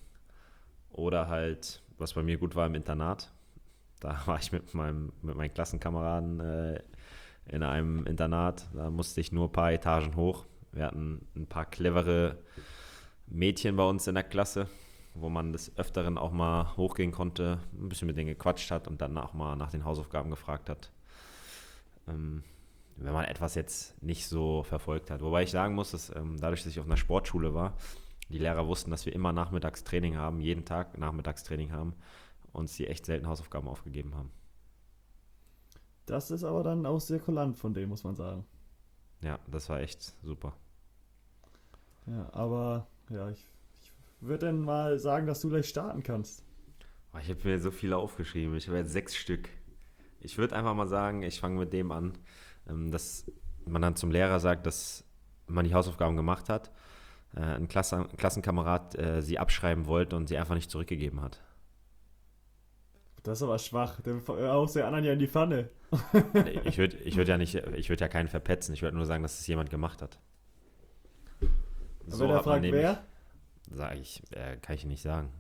oder halt, was bei mir gut war, im Internat. Da war ich mit meinem mit meinen Klassenkameraden äh, in einem Internat. Da musste ich nur ein paar Etagen hoch. Wir hatten ein paar clevere Mädchen bei uns in der Klasse, wo man des Öfteren auch mal hochgehen konnte, ein bisschen mit denen gequatscht hat und dann auch mal nach den Hausaufgaben gefragt hat. Ähm, wenn man etwas jetzt nicht so verfolgt hat. Wobei ich sagen muss, dass ähm, dadurch, dass ich auf einer Sportschule war, die Lehrer wussten, dass wir immer Nachmittagstraining haben, jeden Tag Nachmittagstraining haben, uns die echt selten Hausaufgaben aufgegeben haben. Das ist aber dann auch sehr kulant von dem, muss man sagen. Ja, das war echt super. Ja, aber ja, ich, ich würde dann mal sagen, dass du gleich starten kannst. Oh, ich habe mir so viele aufgeschrieben. Ich habe jetzt sechs Stück. Ich würde einfach mal sagen, ich fange mit dem an, ähm, dass man dann zum Lehrer sagt, dass man die Hausaufgaben gemacht hat, äh, ein, Klasse, ein Klassenkamerad äh, sie abschreiben wollte und sie einfach nicht zurückgegeben hat. Das ist aber schwach. Der haust den anderen ja in die Pfanne. Ich würde ich würd ja nicht, ich würde ja keinen verpetzen. Ich würde nur sagen, dass es jemand gemacht hat. Aber wenn er fragt, wer? Sag ich, äh, kann ich nicht sagen.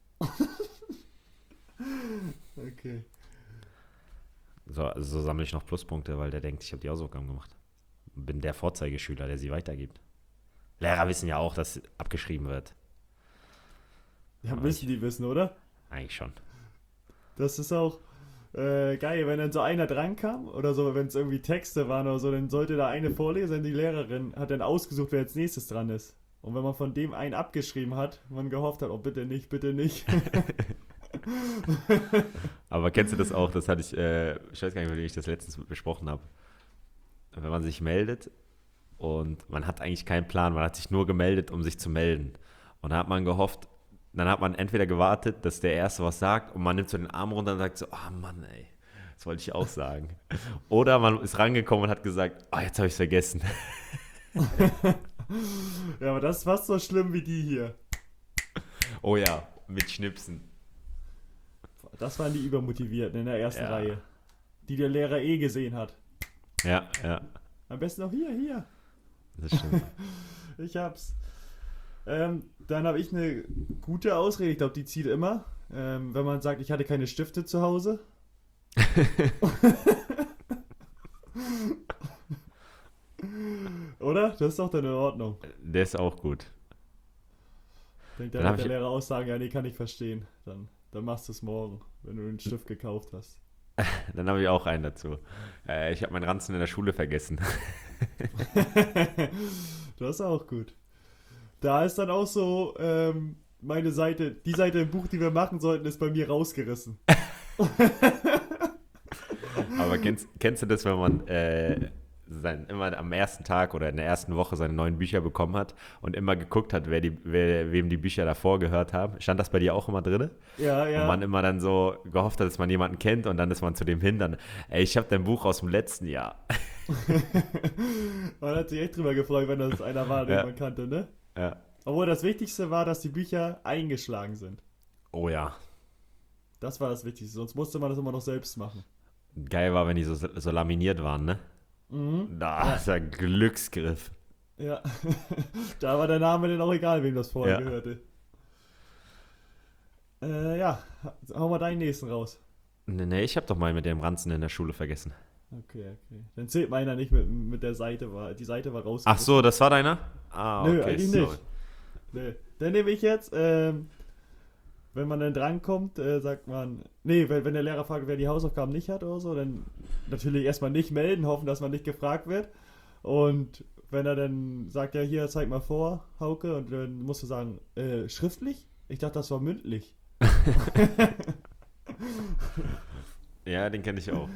Okay. So, also so sammle ich noch Pluspunkte, weil der denkt, ich habe die Hausaufgaben gemacht. Bin der Vorzeigeschüler, der sie weitergibt. Lehrer wissen ja auch, dass abgeschrieben wird. Ja, Aber müssen ich- die wissen, oder? Eigentlich schon. Das ist auch äh, geil, wenn dann so einer drankam oder so, wenn es irgendwie Texte waren oder so, dann sollte da eine vorlesen, die Lehrerin hat dann ausgesucht, wer als nächstes dran ist. Und wenn man von dem einen abgeschrieben hat, man gehofft hat, oh bitte nicht, bitte nicht. Aber kennst du das auch? Das hatte ich, äh, ich weiß gar nicht, wie ich das letztens besprochen habe. Wenn man sich meldet und man hat eigentlich keinen Plan, man hat sich nur gemeldet, um sich zu melden. Und dann hat man gehofft, dann hat man entweder gewartet, dass der Erste was sagt und man nimmt so den Arm runter und sagt so, ah oh Mann, ey, das wollte ich auch sagen. Oder man ist rangekommen und hat gesagt, ah oh, jetzt habe ich es vergessen. Ja, aber das ist fast so schlimm wie die hier. Oh ja, mit Schnipsen. Das waren die Übermotivierten in der ersten Ja. Reihe. Die der Lehrer eh gesehen hat. Ja, ja, Am besten auch hier, hier. das stimmt. Ich hab's. Ähm, dann habe ich eine gute Ausrede, ich glaube, die zieht immer. Ähm, wenn man sagt, ich hatte keine Stifte zu Hause. Oder? Das ist doch dann in Ordnung. Der ist auch gut. Denkt Dann dann hab wird der ich- Lehrer auch sagen, ja, nee, kann ich verstehen. Dann, dann machst du es morgen, wenn du den Stift gekauft hast. Dann habe ich auch einen dazu. Äh, ich habe meinen Ranzen in der Schule vergessen. Das ist auch gut. Da ist dann auch so, ähm, meine Seite, die Seite im Buch, die wir machen sollten, ist bei mir rausgerissen. Aber kennst, kennst du das, wenn man äh, sein, immer am ersten Tag oder in der ersten Woche seine neuen Bücher bekommen hat und immer geguckt hat, wer die, wer, wem die Bücher davor gehört haben? Stand das bei dir auch immer drin? Ja, ja. Und man immer dann so gehofft hat, dass man jemanden kennt und dann ist man zu dem hin, dann, ey, ich habe dein Buch aus dem letzten Jahr. Man hat sich echt drüber gefreut, wenn das einer war, den Ja. man kannte, ne? Ja. Obwohl das Wichtigste war, dass die Bücher eingeschlagen sind. Oh ja. Das war das Wichtigste, sonst musste man das immer noch selbst machen. Geil war, wenn die so, so laminiert waren, ne? Mhm. Da ist ein Glücksgriff. Ja. Da war der Name dann auch egal, wem das vorher Ja. gehörte. Äh, ja, hau mal deinen nächsten raus. Nee, nee, ich habe doch mal mit dem Ranzen in der Schule vergessen. Okay, okay. Dann zählt meiner nicht mit, mit der Seite, war, die Seite war raus. Ach so, das war deiner? Ah, Nö, okay. eigentlich sorry. nicht. Nee. Dann nehme ich jetzt, ähm, wenn man dann drankommt, äh, sagt man, nee, wenn, wenn der Lehrer fragt, wer die Hausaufgaben nicht hat oder so, dann natürlich erstmal nicht melden, hoffen, dass man nicht gefragt wird. Und wenn er dann sagt, ja, hier, zeig mal vor, Hauke, und dann musst du sagen, äh, schriftlich? Ich dachte, das war mündlich. Ja, den kenne ich auch.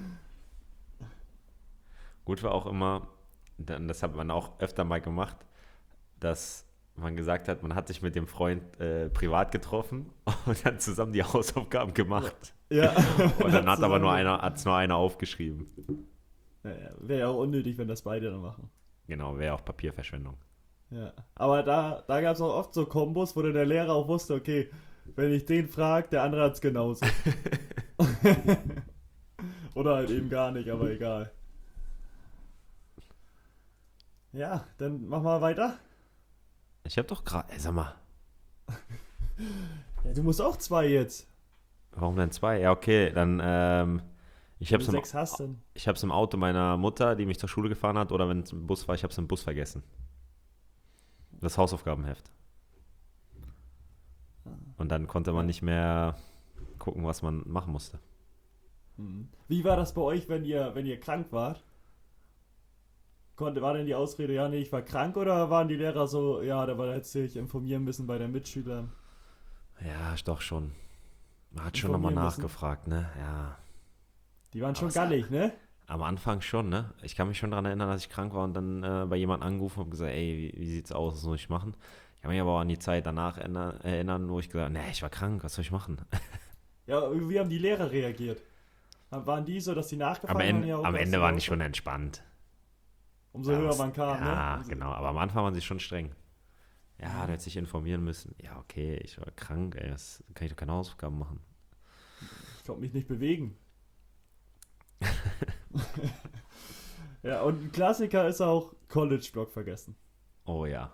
Gut war auch immer, dann, das hat man auch öfter mal gemacht, dass man gesagt hat, man hat sich mit dem Freund äh, privat getroffen und dann zusammen die Hausaufgaben gemacht. Ja. Und dann hat aber nur einer, hat's nur einer aufgeschrieben. Naja, wäre ja auch unnötig, wenn das beide dann machen. Genau, wäre auch Papierverschwendung. Ja. Aber da, da gab es auch oft so Kombos, wo dann der Lehrer auch wusste, okay, wenn ich den frage, der andere hat es genauso. Oder halt eben gar nicht, aber egal. Ja, dann machen wir weiter. Ich habe doch gerade, sag mal, Ja, du musst auch zwei jetzt. warum denn zwei? Ja, okay, dann, ähm, ich Wenn habe du es im, sechs hast, dann. ich hab's im Auto meiner Mutter, die mich zur Schule gefahren hat, oder wenn es im Bus war, ich habe es im Bus vergessen. Das Hausaufgabenheft. Und dann konnte man nicht mehr gucken, was man machen musste. Mhm. Wie war das bei euch, wenn ihr, wenn ihr krank wart? Konnte, war denn die Ausrede, ja, nee, ich war krank, oder waren die Lehrer so, ja, da war hättest du dich informieren müssen bei den Mitschülern? Ja, doch schon. Man hat schon nochmal Informieren müssen. nachgefragt, ne? Ja. Die waren schon Aber gallig, ne? Am Anfang schon, ne? Ich kann mich schon daran erinnern, dass ich krank war und dann äh, bei jemandem angerufen und gesagt, ey, wie, wie sieht's aus, was soll ich machen? Ich kann mich aber auch an die Zeit danach erinnern, erinnern wo ich gesagt habe, nee, ich war krank, was soll ich machen? Ja, wie haben die Lehrer reagiert? Waren die so, dass die nachgefragt Am haben? Ende, Ja, auch am das Ende so waren die aus- schon entspannt. Umso Ja, höher was- man kam, Ja, ne? Umso- genau. Aber am Anfang waren sie schon streng. Ja, du hättest dich informieren müssen. Ja, okay, ich war krank, ey, das kann ich doch keine Hausaufgaben machen. Ich konnte mich nicht bewegen. Ja, und ein Klassiker ist auch College-Block vergessen. Oh ja.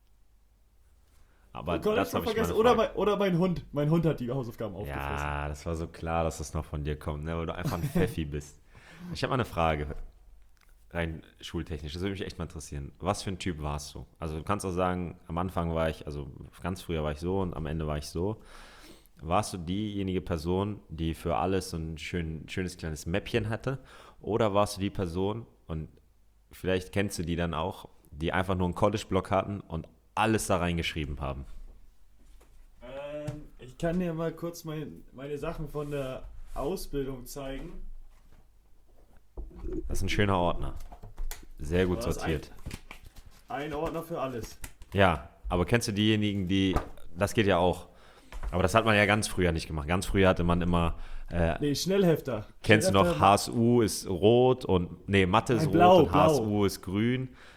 Aber College das habe ich vergessen. mal Oder mein, oder mein Hund. Mein Hund hat die Hausaufgaben aufgefressen. Ja, das war so klar, dass das noch von dir kommt, ne? Weil du einfach ein Pfeffi bist. Ich habe mal eine Frage, rein schultechnisch, das würde mich echt mal interessieren. Was für ein Typ warst du? Also du kannst auch sagen, am Anfang war ich, also ganz früher war ich so und am Ende war ich so. Warst du diejenige Person, die für alles so ein schön, schönes kleines Mäppchen hatte? Oder warst du die Person, und vielleicht kennst du die dann auch, die einfach nur einen College-Block hatten und alles da reingeschrieben haben? Ähm, ich kann dir mal kurz mein, meine Sachen von der Ausbildung zeigen. Das ist ein schöner Ordner. Sehr gut Das ist sortiert. Ein Ordner für alles. Ja, aber kennst du diejenigen, die, das geht ja auch, aber das hat man ja ganz früher nicht gemacht. Ganz früher hatte man immer, äh, Nee, kennst Schnellhefter. du noch, Schnellhefter- H S U ist rot und, nee, Mathe ist Nein, rot blau, und H S U blau. ist grün.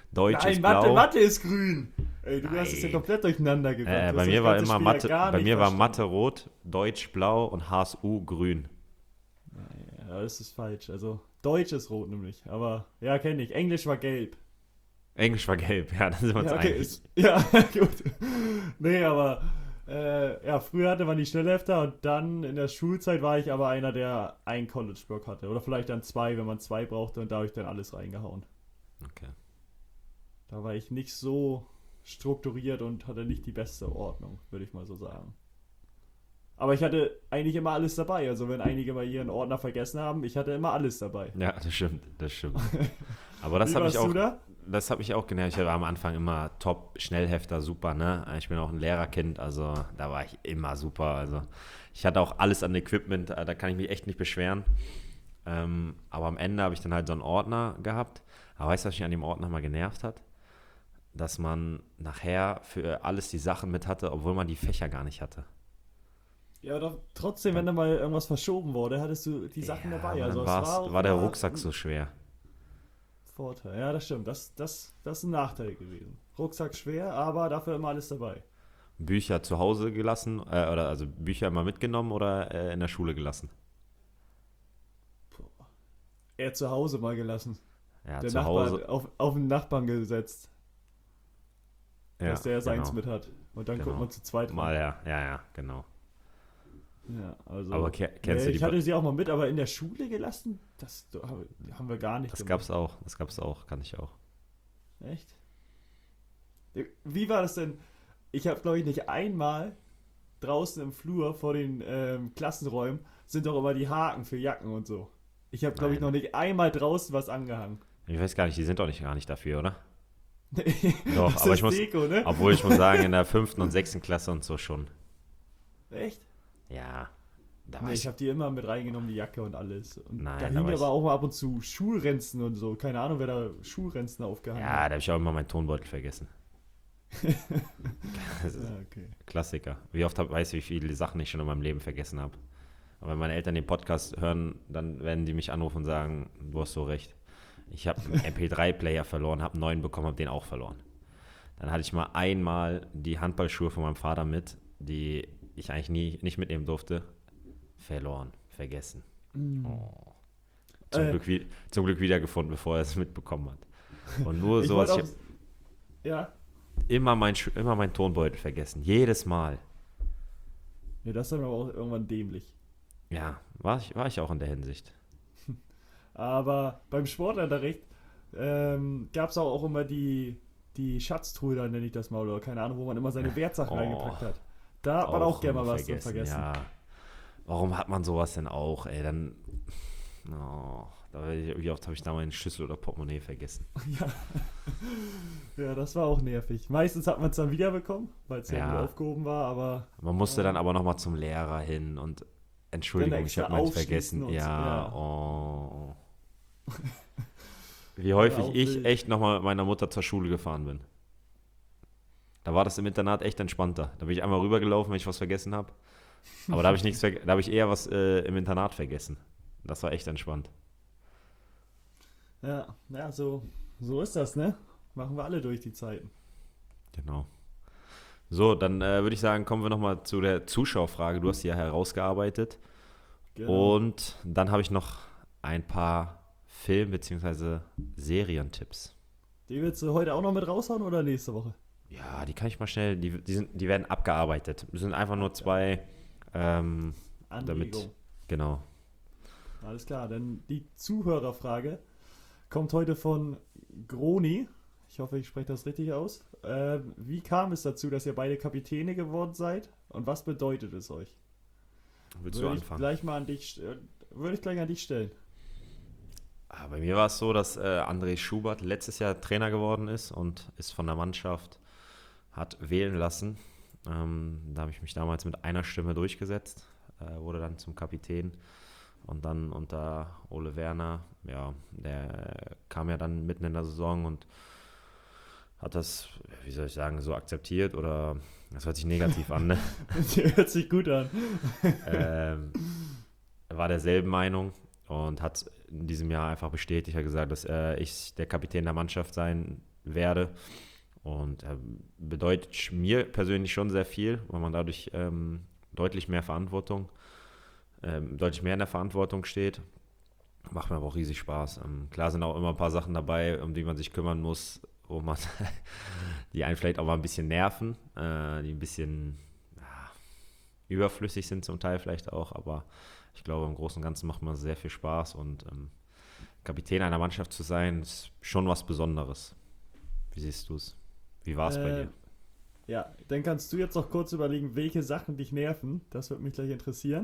Deutsch Nein, ist Mathe, blau. Mathe ist grün. Ey, du Nein. hast es ja komplett durcheinander gebracht. Äh, Du bei hast mir das war ganze immer Spiel ja Mathe, gar bei nicht mir war verstanden. Mathe rot, Deutsch blau und H S U grün. Ja, das ist falsch. Also, Deutsch ist rot nämlich. Aber, ja, kenne ich. Englisch war gelb. Englisch war gelb, ja, da sind wir uns Ja, okay, einig. ist, ja, gut. Nee, aber äh, ja, früher hatte man die Schnellhefter und dann in der Schulzeit war ich aber einer, der einen College-Block hatte. Oder vielleicht dann zwei, wenn man zwei brauchte und da habe ich dann alles reingehauen. Okay. Da war ich nicht so strukturiert und hatte nicht die beste Ordnung, würde ich mal so sagen. Aber ich hatte eigentlich immer alles dabei. Also wenn einige mal ihren Ordner vergessen haben, ich hatte immer alles dabei. Ja, das stimmt, das stimmt. Aber das Wie habe ich warst auch, du da? das habe ich auch gelernt. Ich war am Anfang immer top, Schnellhefter, super, ne? Ich bin auch ein Lehrerkind, also da war ich immer super. Also ich hatte auch alles an Equipment, da kann ich mich echt nicht beschweren. Ähm, aber am Ende habe ich dann halt so einen Ordner gehabt. Aber weißt du, was mich an dem Ordner mal genervt hat? Dass man nachher für alles die Sachen mit hatte, obwohl man die Fächer gar nicht hatte. Ja, aber doch, trotzdem, wenn da mal irgendwas verschoben wurde, hattest du die Sachen Ja, dabei. aber Also dann es war's, war, auch war der mal Rucksack ein so schwer. Vorteil. Ja, das stimmt. Das, das, das ist ein Nachteil gewesen. Rucksack schwer, aber dafür immer alles dabei. Bücher zu Hause gelassen, äh, oder also Bücher immer mitgenommen oder äh, in der Schule gelassen? Er zu Hause mal gelassen. Ja, Der zu Nachbar Hause. auf, auf den Nachbarn gesetzt, Ja, dass der seins genau. mit hat. Und dann Genau. guckt man zu zweit rein. Mal, ja, ja, ja, genau. Ja, also. Aber ke- kennst nee, du ich die hatte sie auch mal mit, aber in der Schule gelassen, das haben wir gar nicht Das gemacht. gab's auch, das gab's auch, kann ich auch. Echt? Wie war das denn? Ich habe, glaube ich, nicht einmal draußen im Flur vor den ähm, Klassenräumen sind doch immer die Haken für Jacken und so. Ich habe, glaube ich, Nein. noch nicht einmal draußen was angehangen. Ich weiß gar nicht, die sind doch nicht gar nicht dafür, oder? Doch, Das aber ist ich muss, Deko, ne? obwohl ich muss sagen, in der fünften und sechsten Klasse und so schon. Echt? Ja, da war Nee, ich, ich habe die immer mit reingenommen, die Jacke und alles. Und Nein, da da hing war aber ich- auch mal ab und zu Schulrenzen und so. Keine Ahnung, wer da Schulrenzen aufgehangen ja, da habe ich auch immer meinen Tonbeutel vergessen. Das ist Ja, okay. Klassiker. Wie oft hab, weißt du, wie viele Sachen ich schon in meinem Leben vergessen habe. Aber wenn meine Eltern den Podcast hören, dann werden die mich anrufen und sagen, du hast so recht. Ich habe einen M P drei Player verloren, habe einen neuen bekommen, habe den auch verloren. Dann hatte ich mal einmal die Handballschuhe von meinem Vater mit, die ich eigentlich nie nicht mitnehmen durfte. Verloren, vergessen. Oh. Zum, Äh. Glück, wie- zum Glück wiedergefunden, bevor er es mitbekommen hat. Und nur Ich sowas, wollte ich auch. habe Ja. immer mein, Schu- immer meinen Tonbeutel vergessen. Jedes Mal. Ja, das ist dann aber auch irgendwann dämlich. Ja, war ich, war ich auch in der Hinsicht. Aber beim Sportunterricht ähm, gab es auch, auch immer die, die Schatztruhe, da nenne ich das mal, oder keine Ahnung, wo man immer seine Wertsachen Oh. reingepackt hat. Da hat man auch gerne mal immer was zum Vergessen. Ja. Warum hat man sowas denn auch, ey? Dann. Oh, da, wie oft habe ich da meinen Schlüssel oder Portemonnaie vergessen? Ja. Ja, das war auch nervig. Meistens hat man es dann wiederbekommen, weil es ja, Ja. gut aufgehoben war, aber Man musste Ja. dann aber nochmal zum Lehrer hin und Entschuldigung, ich extra habe meins aufschließen vergessen. und so, Ja, ja. oh. Wie häufig auch ich wild. echt nochmal mit meiner Mutter zur Schule gefahren bin. Da war das im Internat echt entspannter. Da bin ich einmal rübergelaufen, wenn ich was vergessen habe. Aber da habe ich nichts verge- da habe ich eher was äh, im Internat vergessen. Das war echt entspannt. ja, ja so, so ist das, ne? Machen wir alle durch die Zeiten. Genau. So, dann äh, würde ich sagen, kommen wir nochmal zu der Zuschauerfrage. Du hast sie ja herausgearbeitet. Genau. Und dann habe ich noch ein paar Film- bzw. Serientipps. Die willst du heute auch noch mit raushauen oder nächste Woche? Ja, die kann ich mal schnell, die, die, sind, die werden abgearbeitet. Es sind einfach nur zwei, ähm, Anregung. damit, genau. Alles klar, denn die Zuhörerfrage kommt heute von Groni. Ich hoffe, ich spreche das richtig aus. Äh, wie kam es dazu, dass ihr beide Kapitäne geworden seid? Und was bedeutet es euch? Willst du Würde ich anfangen? gleich mal an dich, äh, würde ich gleich an dich stellen. Ah, bei mir war es so, dass äh, André Schubert letztes Jahr Trainer geworden ist und ist von der Mannschaft, hat wählen lassen. Ähm, da habe ich mich damals mit einer Stimme durchgesetzt, äh, wurde dann zum Kapitän. Und dann unter Ole Werner, ja, der kam ja dann mitten in der Saison und hat das, wie soll ich sagen, so akzeptiert oder, das hört sich negativ an, ne? Der hört sich gut an. ähm, war derselben Meinung und hat in diesem Jahr einfach bestätigt, hat gesagt, dass äh, ich der Kapitän der Mannschaft sein werde. Und äh, bedeutet mir persönlich schon sehr viel, weil man dadurch ähm, deutlich mehr Verantwortung, ähm, deutlich mehr in der Verantwortung steht. Macht mir aber auch riesig Spaß. Ähm, klar sind auch immer ein paar Sachen dabei, um die man sich kümmern muss, wo man die einen vielleicht auch mal ein bisschen nerven, äh, die ein bisschen ja, überflüssig sind zum Teil vielleicht auch, aber ich glaube, im Großen und Ganzen macht man sehr viel Spaß und ähm, Kapitän einer Mannschaft zu sein, ist schon was Besonderes. Wie siehst du es? Wie war es äh, bei dir? Ja, dann kannst du jetzt noch kurz überlegen, welche Sachen dich nerven. Das würde mich gleich interessieren.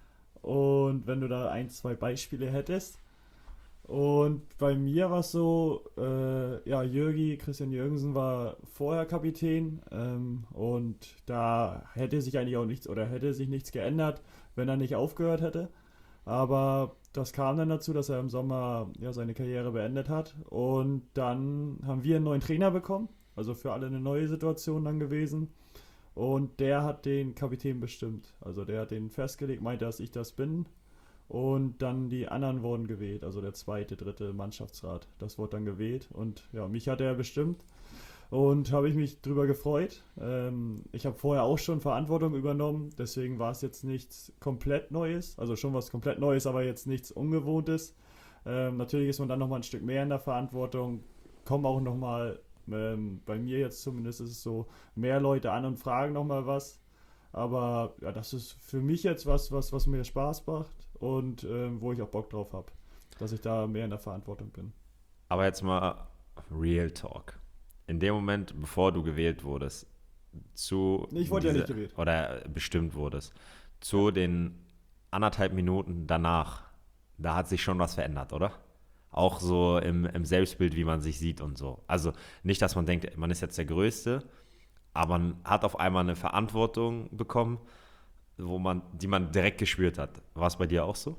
Und wenn du da ein, zwei Beispiele hättest. Und bei mir war es so, äh, ja, Jürgi, Christian Jürgensen war vorher Kapitän ähm, und da hätte sich eigentlich auch nichts oder hätte sich nichts geändert, wenn er nicht aufgehört hätte. Aber das kam dann dazu, dass er im Sommer ja seine Karriere beendet hat und dann haben wir einen neuen Trainer bekommen, also für alle eine neue Situation dann gewesen. Und der hat den Kapitän bestimmt. Also der hat den festgelegt, meinte, dass ich das bin. Und dann die anderen wurden gewählt. Also der zweite, dritte Mannschaftsrat. Das wurde dann gewählt. Und ja, mich hat er bestimmt. Und habe ich mich drüber gefreut. Ähm, ich habe vorher auch schon Verantwortung übernommen. Deswegen war es jetzt nichts komplett Neues. Also schon was komplett Neues, aber jetzt nichts Ungewohntes. Ähm, natürlich ist man dann nochmal ein Stück mehr in der Verantwortung. Kommen auch nochmal... Ähm, bei mir jetzt zumindest ist es so, mehr Leute an und fragen nochmal was. Aber ja, das ist für mich jetzt was, was, was mir Spaß macht und ähm, wo ich auch Bock drauf habe, dass ich da mehr in der Verantwortung bin. Aber jetzt mal Real Talk. In dem Moment, bevor du gewählt wurdest, zu ich wurde diese, ja nicht gewählt. Oder bestimmt wurdest, zu den anderthalb Minuten danach, da hat sich schon was verändert, oder? Auch so im, im Selbstbild, wie man sich sieht und so. Also nicht, dass man denkt, man ist jetzt der Größte, aber man hat auf einmal eine Verantwortung bekommen, wo man, die man direkt gespürt hat. War es bei dir auch so?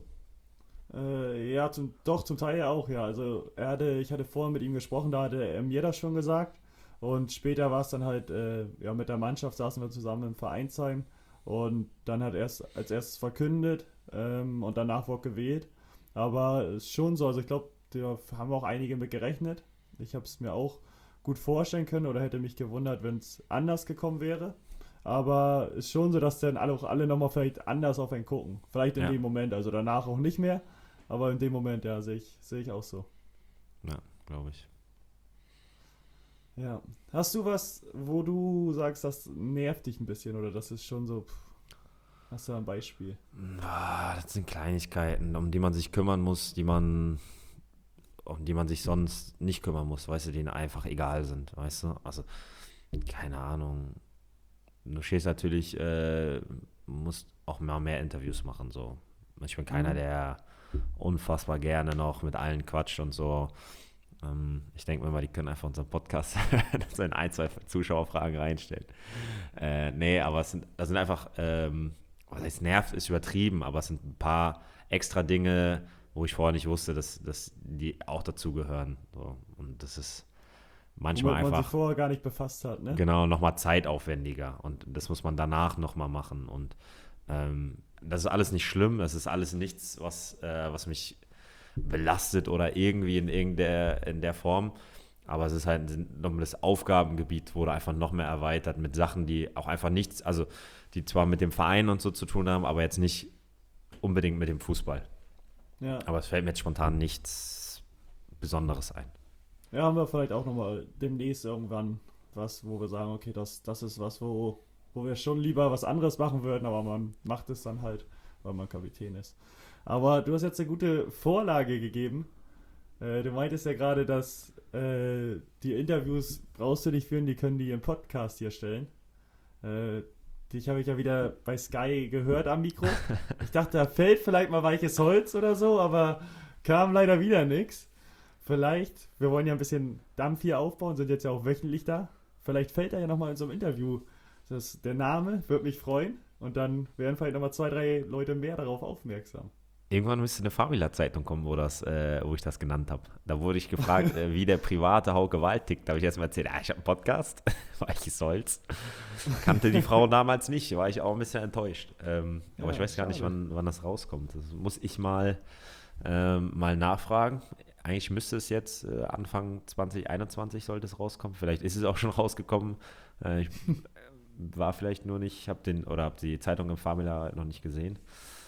Äh, ja, zum, doch, zum Teil ja auch, ja. Also er hatte, ich hatte vorher mit ihm gesprochen, da hatte er mir das schon gesagt. Und später war es dann halt, äh, ja, mit der Mannschaft saßen wir zusammen im Vereinsheim und dann hat er es als erstes verkündet ähm, und danach wurde gewählt. Aber es ist schon so, also ich glaube, da haben auch einige mit gerechnet. Ich habe es mir auch gut vorstellen können oder hätte mich gewundert, wenn es anders gekommen wäre. Aber es ist schon so, dass dann alle, auch alle nochmal vielleicht anders auf einen gucken. Vielleicht in Ja. dem Moment, also danach auch nicht mehr. Aber in dem Moment, ja, sehe ich, sehe ich auch so. Ja, glaube ich. Ja. Hast du was, wo du sagst, das nervt dich ein bisschen oder das ist schon so, pff, hast du da ein Beispiel? Ah, das sind Kleinigkeiten, um die man sich kümmern muss, die man, um die man sich sonst nicht kümmern muss, weißt du, die ihnen einfach egal sind, weißt du? Also, keine Ahnung. Du stehst natürlich, äh, musst auch mal mehr Interviews machen, so. Ich bin keiner, Mhm. der unfassbar gerne noch mit allen quatscht und so. Ähm, ich denke mir mal, die können einfach unseren Podcast so in ein, zwei Zuschauerfragen reinstellen. Äh, nee, aber es sind, das sind einfach, ähm, was heißt nervt, ist übertrieben, aber es sind ein paar extra Dinge, wo ich vorher nicht wusste, dass, dass die auch dazugehören. So. Und das ist manchmal Womit man sich einfach, vorher gar nicht befasst hat, ne? genau, nochmal zeitaufwendiger. Und das muss man danach nochmal machen. Und ähm, das ist alles nicht schlimm, das ist alles nichts, was, äh, was mich belastet oder irgendwie in irgendeiner in der Form. Aber es ist halt nochmal das Aufgabengebiet wurde einfach noch mehr erweitert mit Sachen, die auch einfach nichts, also die zwar mit dem Verein und so zu tun haben, aber jetzt nicht unbedingt mit dem Fußball. Ja. Aber es fällt mir jetzt spontan nichts Besonderes ein. Ja, haben wir vielleicht auch nochmal demnächst irgendwann was, wo wir sagen, okay, das, das ist was, wo, wo wir schon lieber was anderes machen würden, aber man macht es dann halt, weil man Kapitän ist. Aber du hast jetzt eine gute Vorlage gegeben. Äh, du meintest ja gerade, dass äh, die Interviews brauchst du nicht führen, die können die im Podcast hier stellen. Äh, dich habe ich ja wieder bei Sky gehört am Mikro. Ich dachte, da fällt vielleicht mal weiches Holz oder so, aber kam leider wieder nichts. Vielleicht, wir wollen ja ein bisschen Dampf hier aufbauen, sind jetzt ja auch wöchentlich da. Vielleicht fällt da ja nochmal in so einem Interview das, der Name, würde mich freuen. Und dann werden vielleicht nochmal zwei, drei Leute mehr darauf aufmerksam. Irgendwann müsste eine Famila-Zeitung kommen, wo, das, äh, wo ich das genannt habe. Da wurde ich gefragt, äh, wie der private Hauke Wahl tickt. Da habe ich erstmal erzählt, ah, ich habe einen Podcast, weiches Holz. Kannte die Frau damals nicht, war ich auch ein bisschen enttäuscht. Ähm, aber Ja, ich weiß gar nicht, schade. wann, wann das rauskommt. Das muss ich mal, ähm, mal nachfragen. eigentlich müsste es jetzt äh, Anfang zwanzig einundzwanzig sollte es rauskommen. Vielleicht ist es auch schon rausgekommen. Äh, ich war vielleicht nur nicht, habe den oder habe die Zeitung im Famila noch nicht gesehen.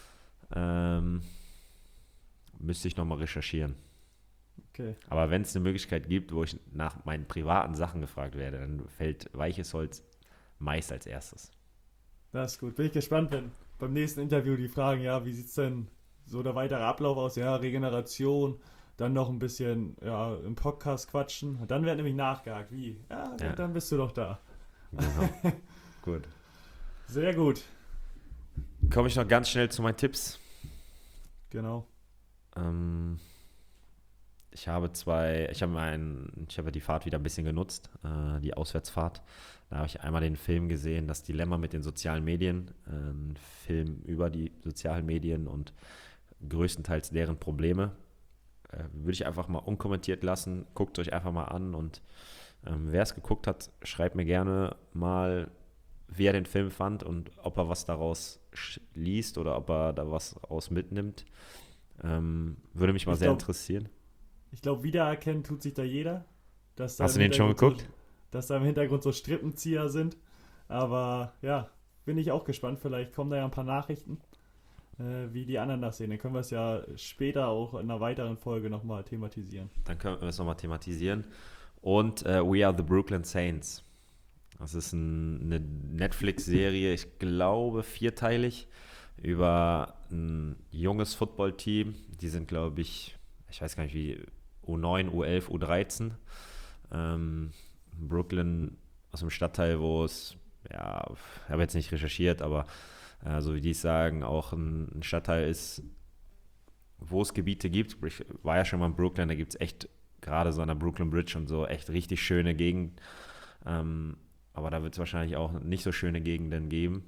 Ähm, müsste ich nochmal recherchieren. Okay. Aber wenn es eine Möglichkeit gibt, wo ich nach meinen privaten Sachen gefragt werde, dann fällt Weiches Holz meist als erstes. Das ist gut. Bin ich gespannt, wenn beim nächsten Interview die fragen, ja, wie sieht es denn so der weitere Ablauf aus? Ja, Regeneration, dann noch ein bisschen ja, im Podcast quatschen. Und dann wird nämlich nachgehakt. Wie? Ja, Ja. dann bist du doch da. Genau. Gut. Sehr gut. Komme ich noch ganz schnell zu meinen Tipps. Genau. Ähm, ich habe zwei, ich habe einen, ich habe die Fahrt wieder ein bisschen genutzt, äh, die Auswärtsfahrt. Da habe ich einmal den Film gesehen, Das Dilemma mit den sozialen Medien. Äh, ein Film über die sozialen Medien und größtenteils deren Probleme. Äh, würde ich einfach mal unkommentiert lassen. Guckt euch einfach mal an und ähm, wer es geguckt hat, schreibt mir gerne mal, wie er den Film fand und ob er was daraus sch- liest oder ob er da was aus mitnimmt. Ähm, würde mich mal Ich sehr glaub- interessieren. Ich glaube, wiedererkennen tut sich da jeder. Dass da Hast im du den schon Hintergrund geguckt? So, dass da im Hintergrund so Strippenzieher sind. Aber ja, bin ich auch gespannt. Vielleicht kommen da ja ein paar Nachrichten, äh, wie die anderen das sehen. Dann können wir es ja später auch in einer weiteren Folge nochmal thematisieren. Dann können wir es nochmal thematisieren. Und äh, We Are the Brooklyn Saints. Das ist ein, eine Netflix-Serie, ich glaube vierteilig, über ein junges Footballteam. Die sind, glaube ich, ich weiß gar nicht wie, U neun, U elf, U dreizehn. Ähm, Brooklyn aus dem Stadtteil, wo es, ja, ich habe jetzt nicht recherchiert, aber äh, so wie die es sagen, auch ein, ein Stadtteil ist, wo es Gebiete gibt. Ich war ja schon mal in Brooklyn, da gibt es echt, gerade so an der Brooklyn Bridge und so, echt richtig schöne Gegend. Ähm, aber da wird es wahrscheinlich auch nicht so schöne Gegenden geben.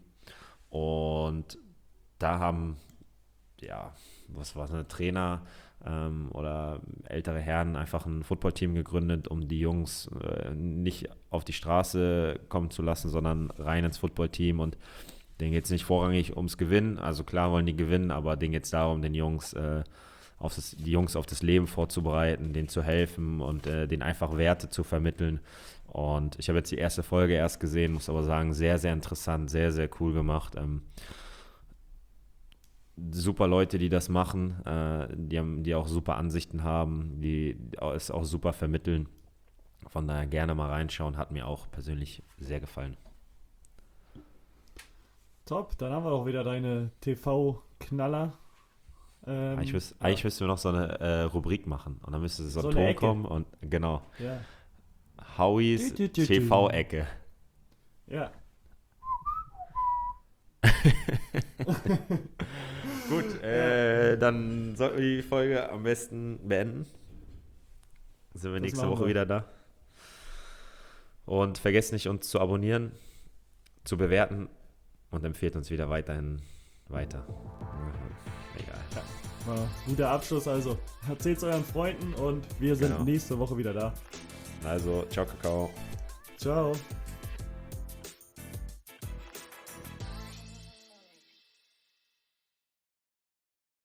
Und da haben, ja, was war es, eine Trainer ähm, oder ältere Herren einfach ein Footballteam gegründet, um die Jungs äh, nicht auf die Straße kommen zu lassen, sondern rein ins Footballteam. Und denen geht es nicht vorrangig ums Gewinnen. Also klar wollen die gewinnen, aber denen geht es darum, den Jungs, äh, auf das, die Jungs auf das Leben vorzubereiten, denen zu helfen und äh, denen einfach Werte zu vermitteln. Und ich habe jetzt die erste Folge erst gesehen, muss aber sagen, sehr, sehr interessant, sehr, sehr cool gemacht. Ähm, super Leute, die das machen, äh, die, haben, die auch super Ansichten haben, die es auch super vermitteln. Von daher gerne mal reinschauen, hat mir auch persönlich sehr gefallen. Top, dann haben wir auch wieder deine T V-Knaller. Ähm, Eigentlich, müsst, ja. eigentlich müssten wir noch so eine äh, Rubrik machen und dann müsste so ein So eine Ton Ecke. kommen und genau. Ja. Howies Du, du, du, du. T V-Ecke. Ja. Gut, äh, dann sollten wir die Folge am besten beenden. Sind wir Das nächste machen Woche wir. wieder da. Und vergesst nicht, uns zu abonnieren, zu bewerten und empfehlt uns wieder weiterhin weiter. Egal. War guter Abschluss, also erzählt es euren Freunden und wir sind Genau. nächste Woche wieder da. Also, ciao, Kakao. Ciao.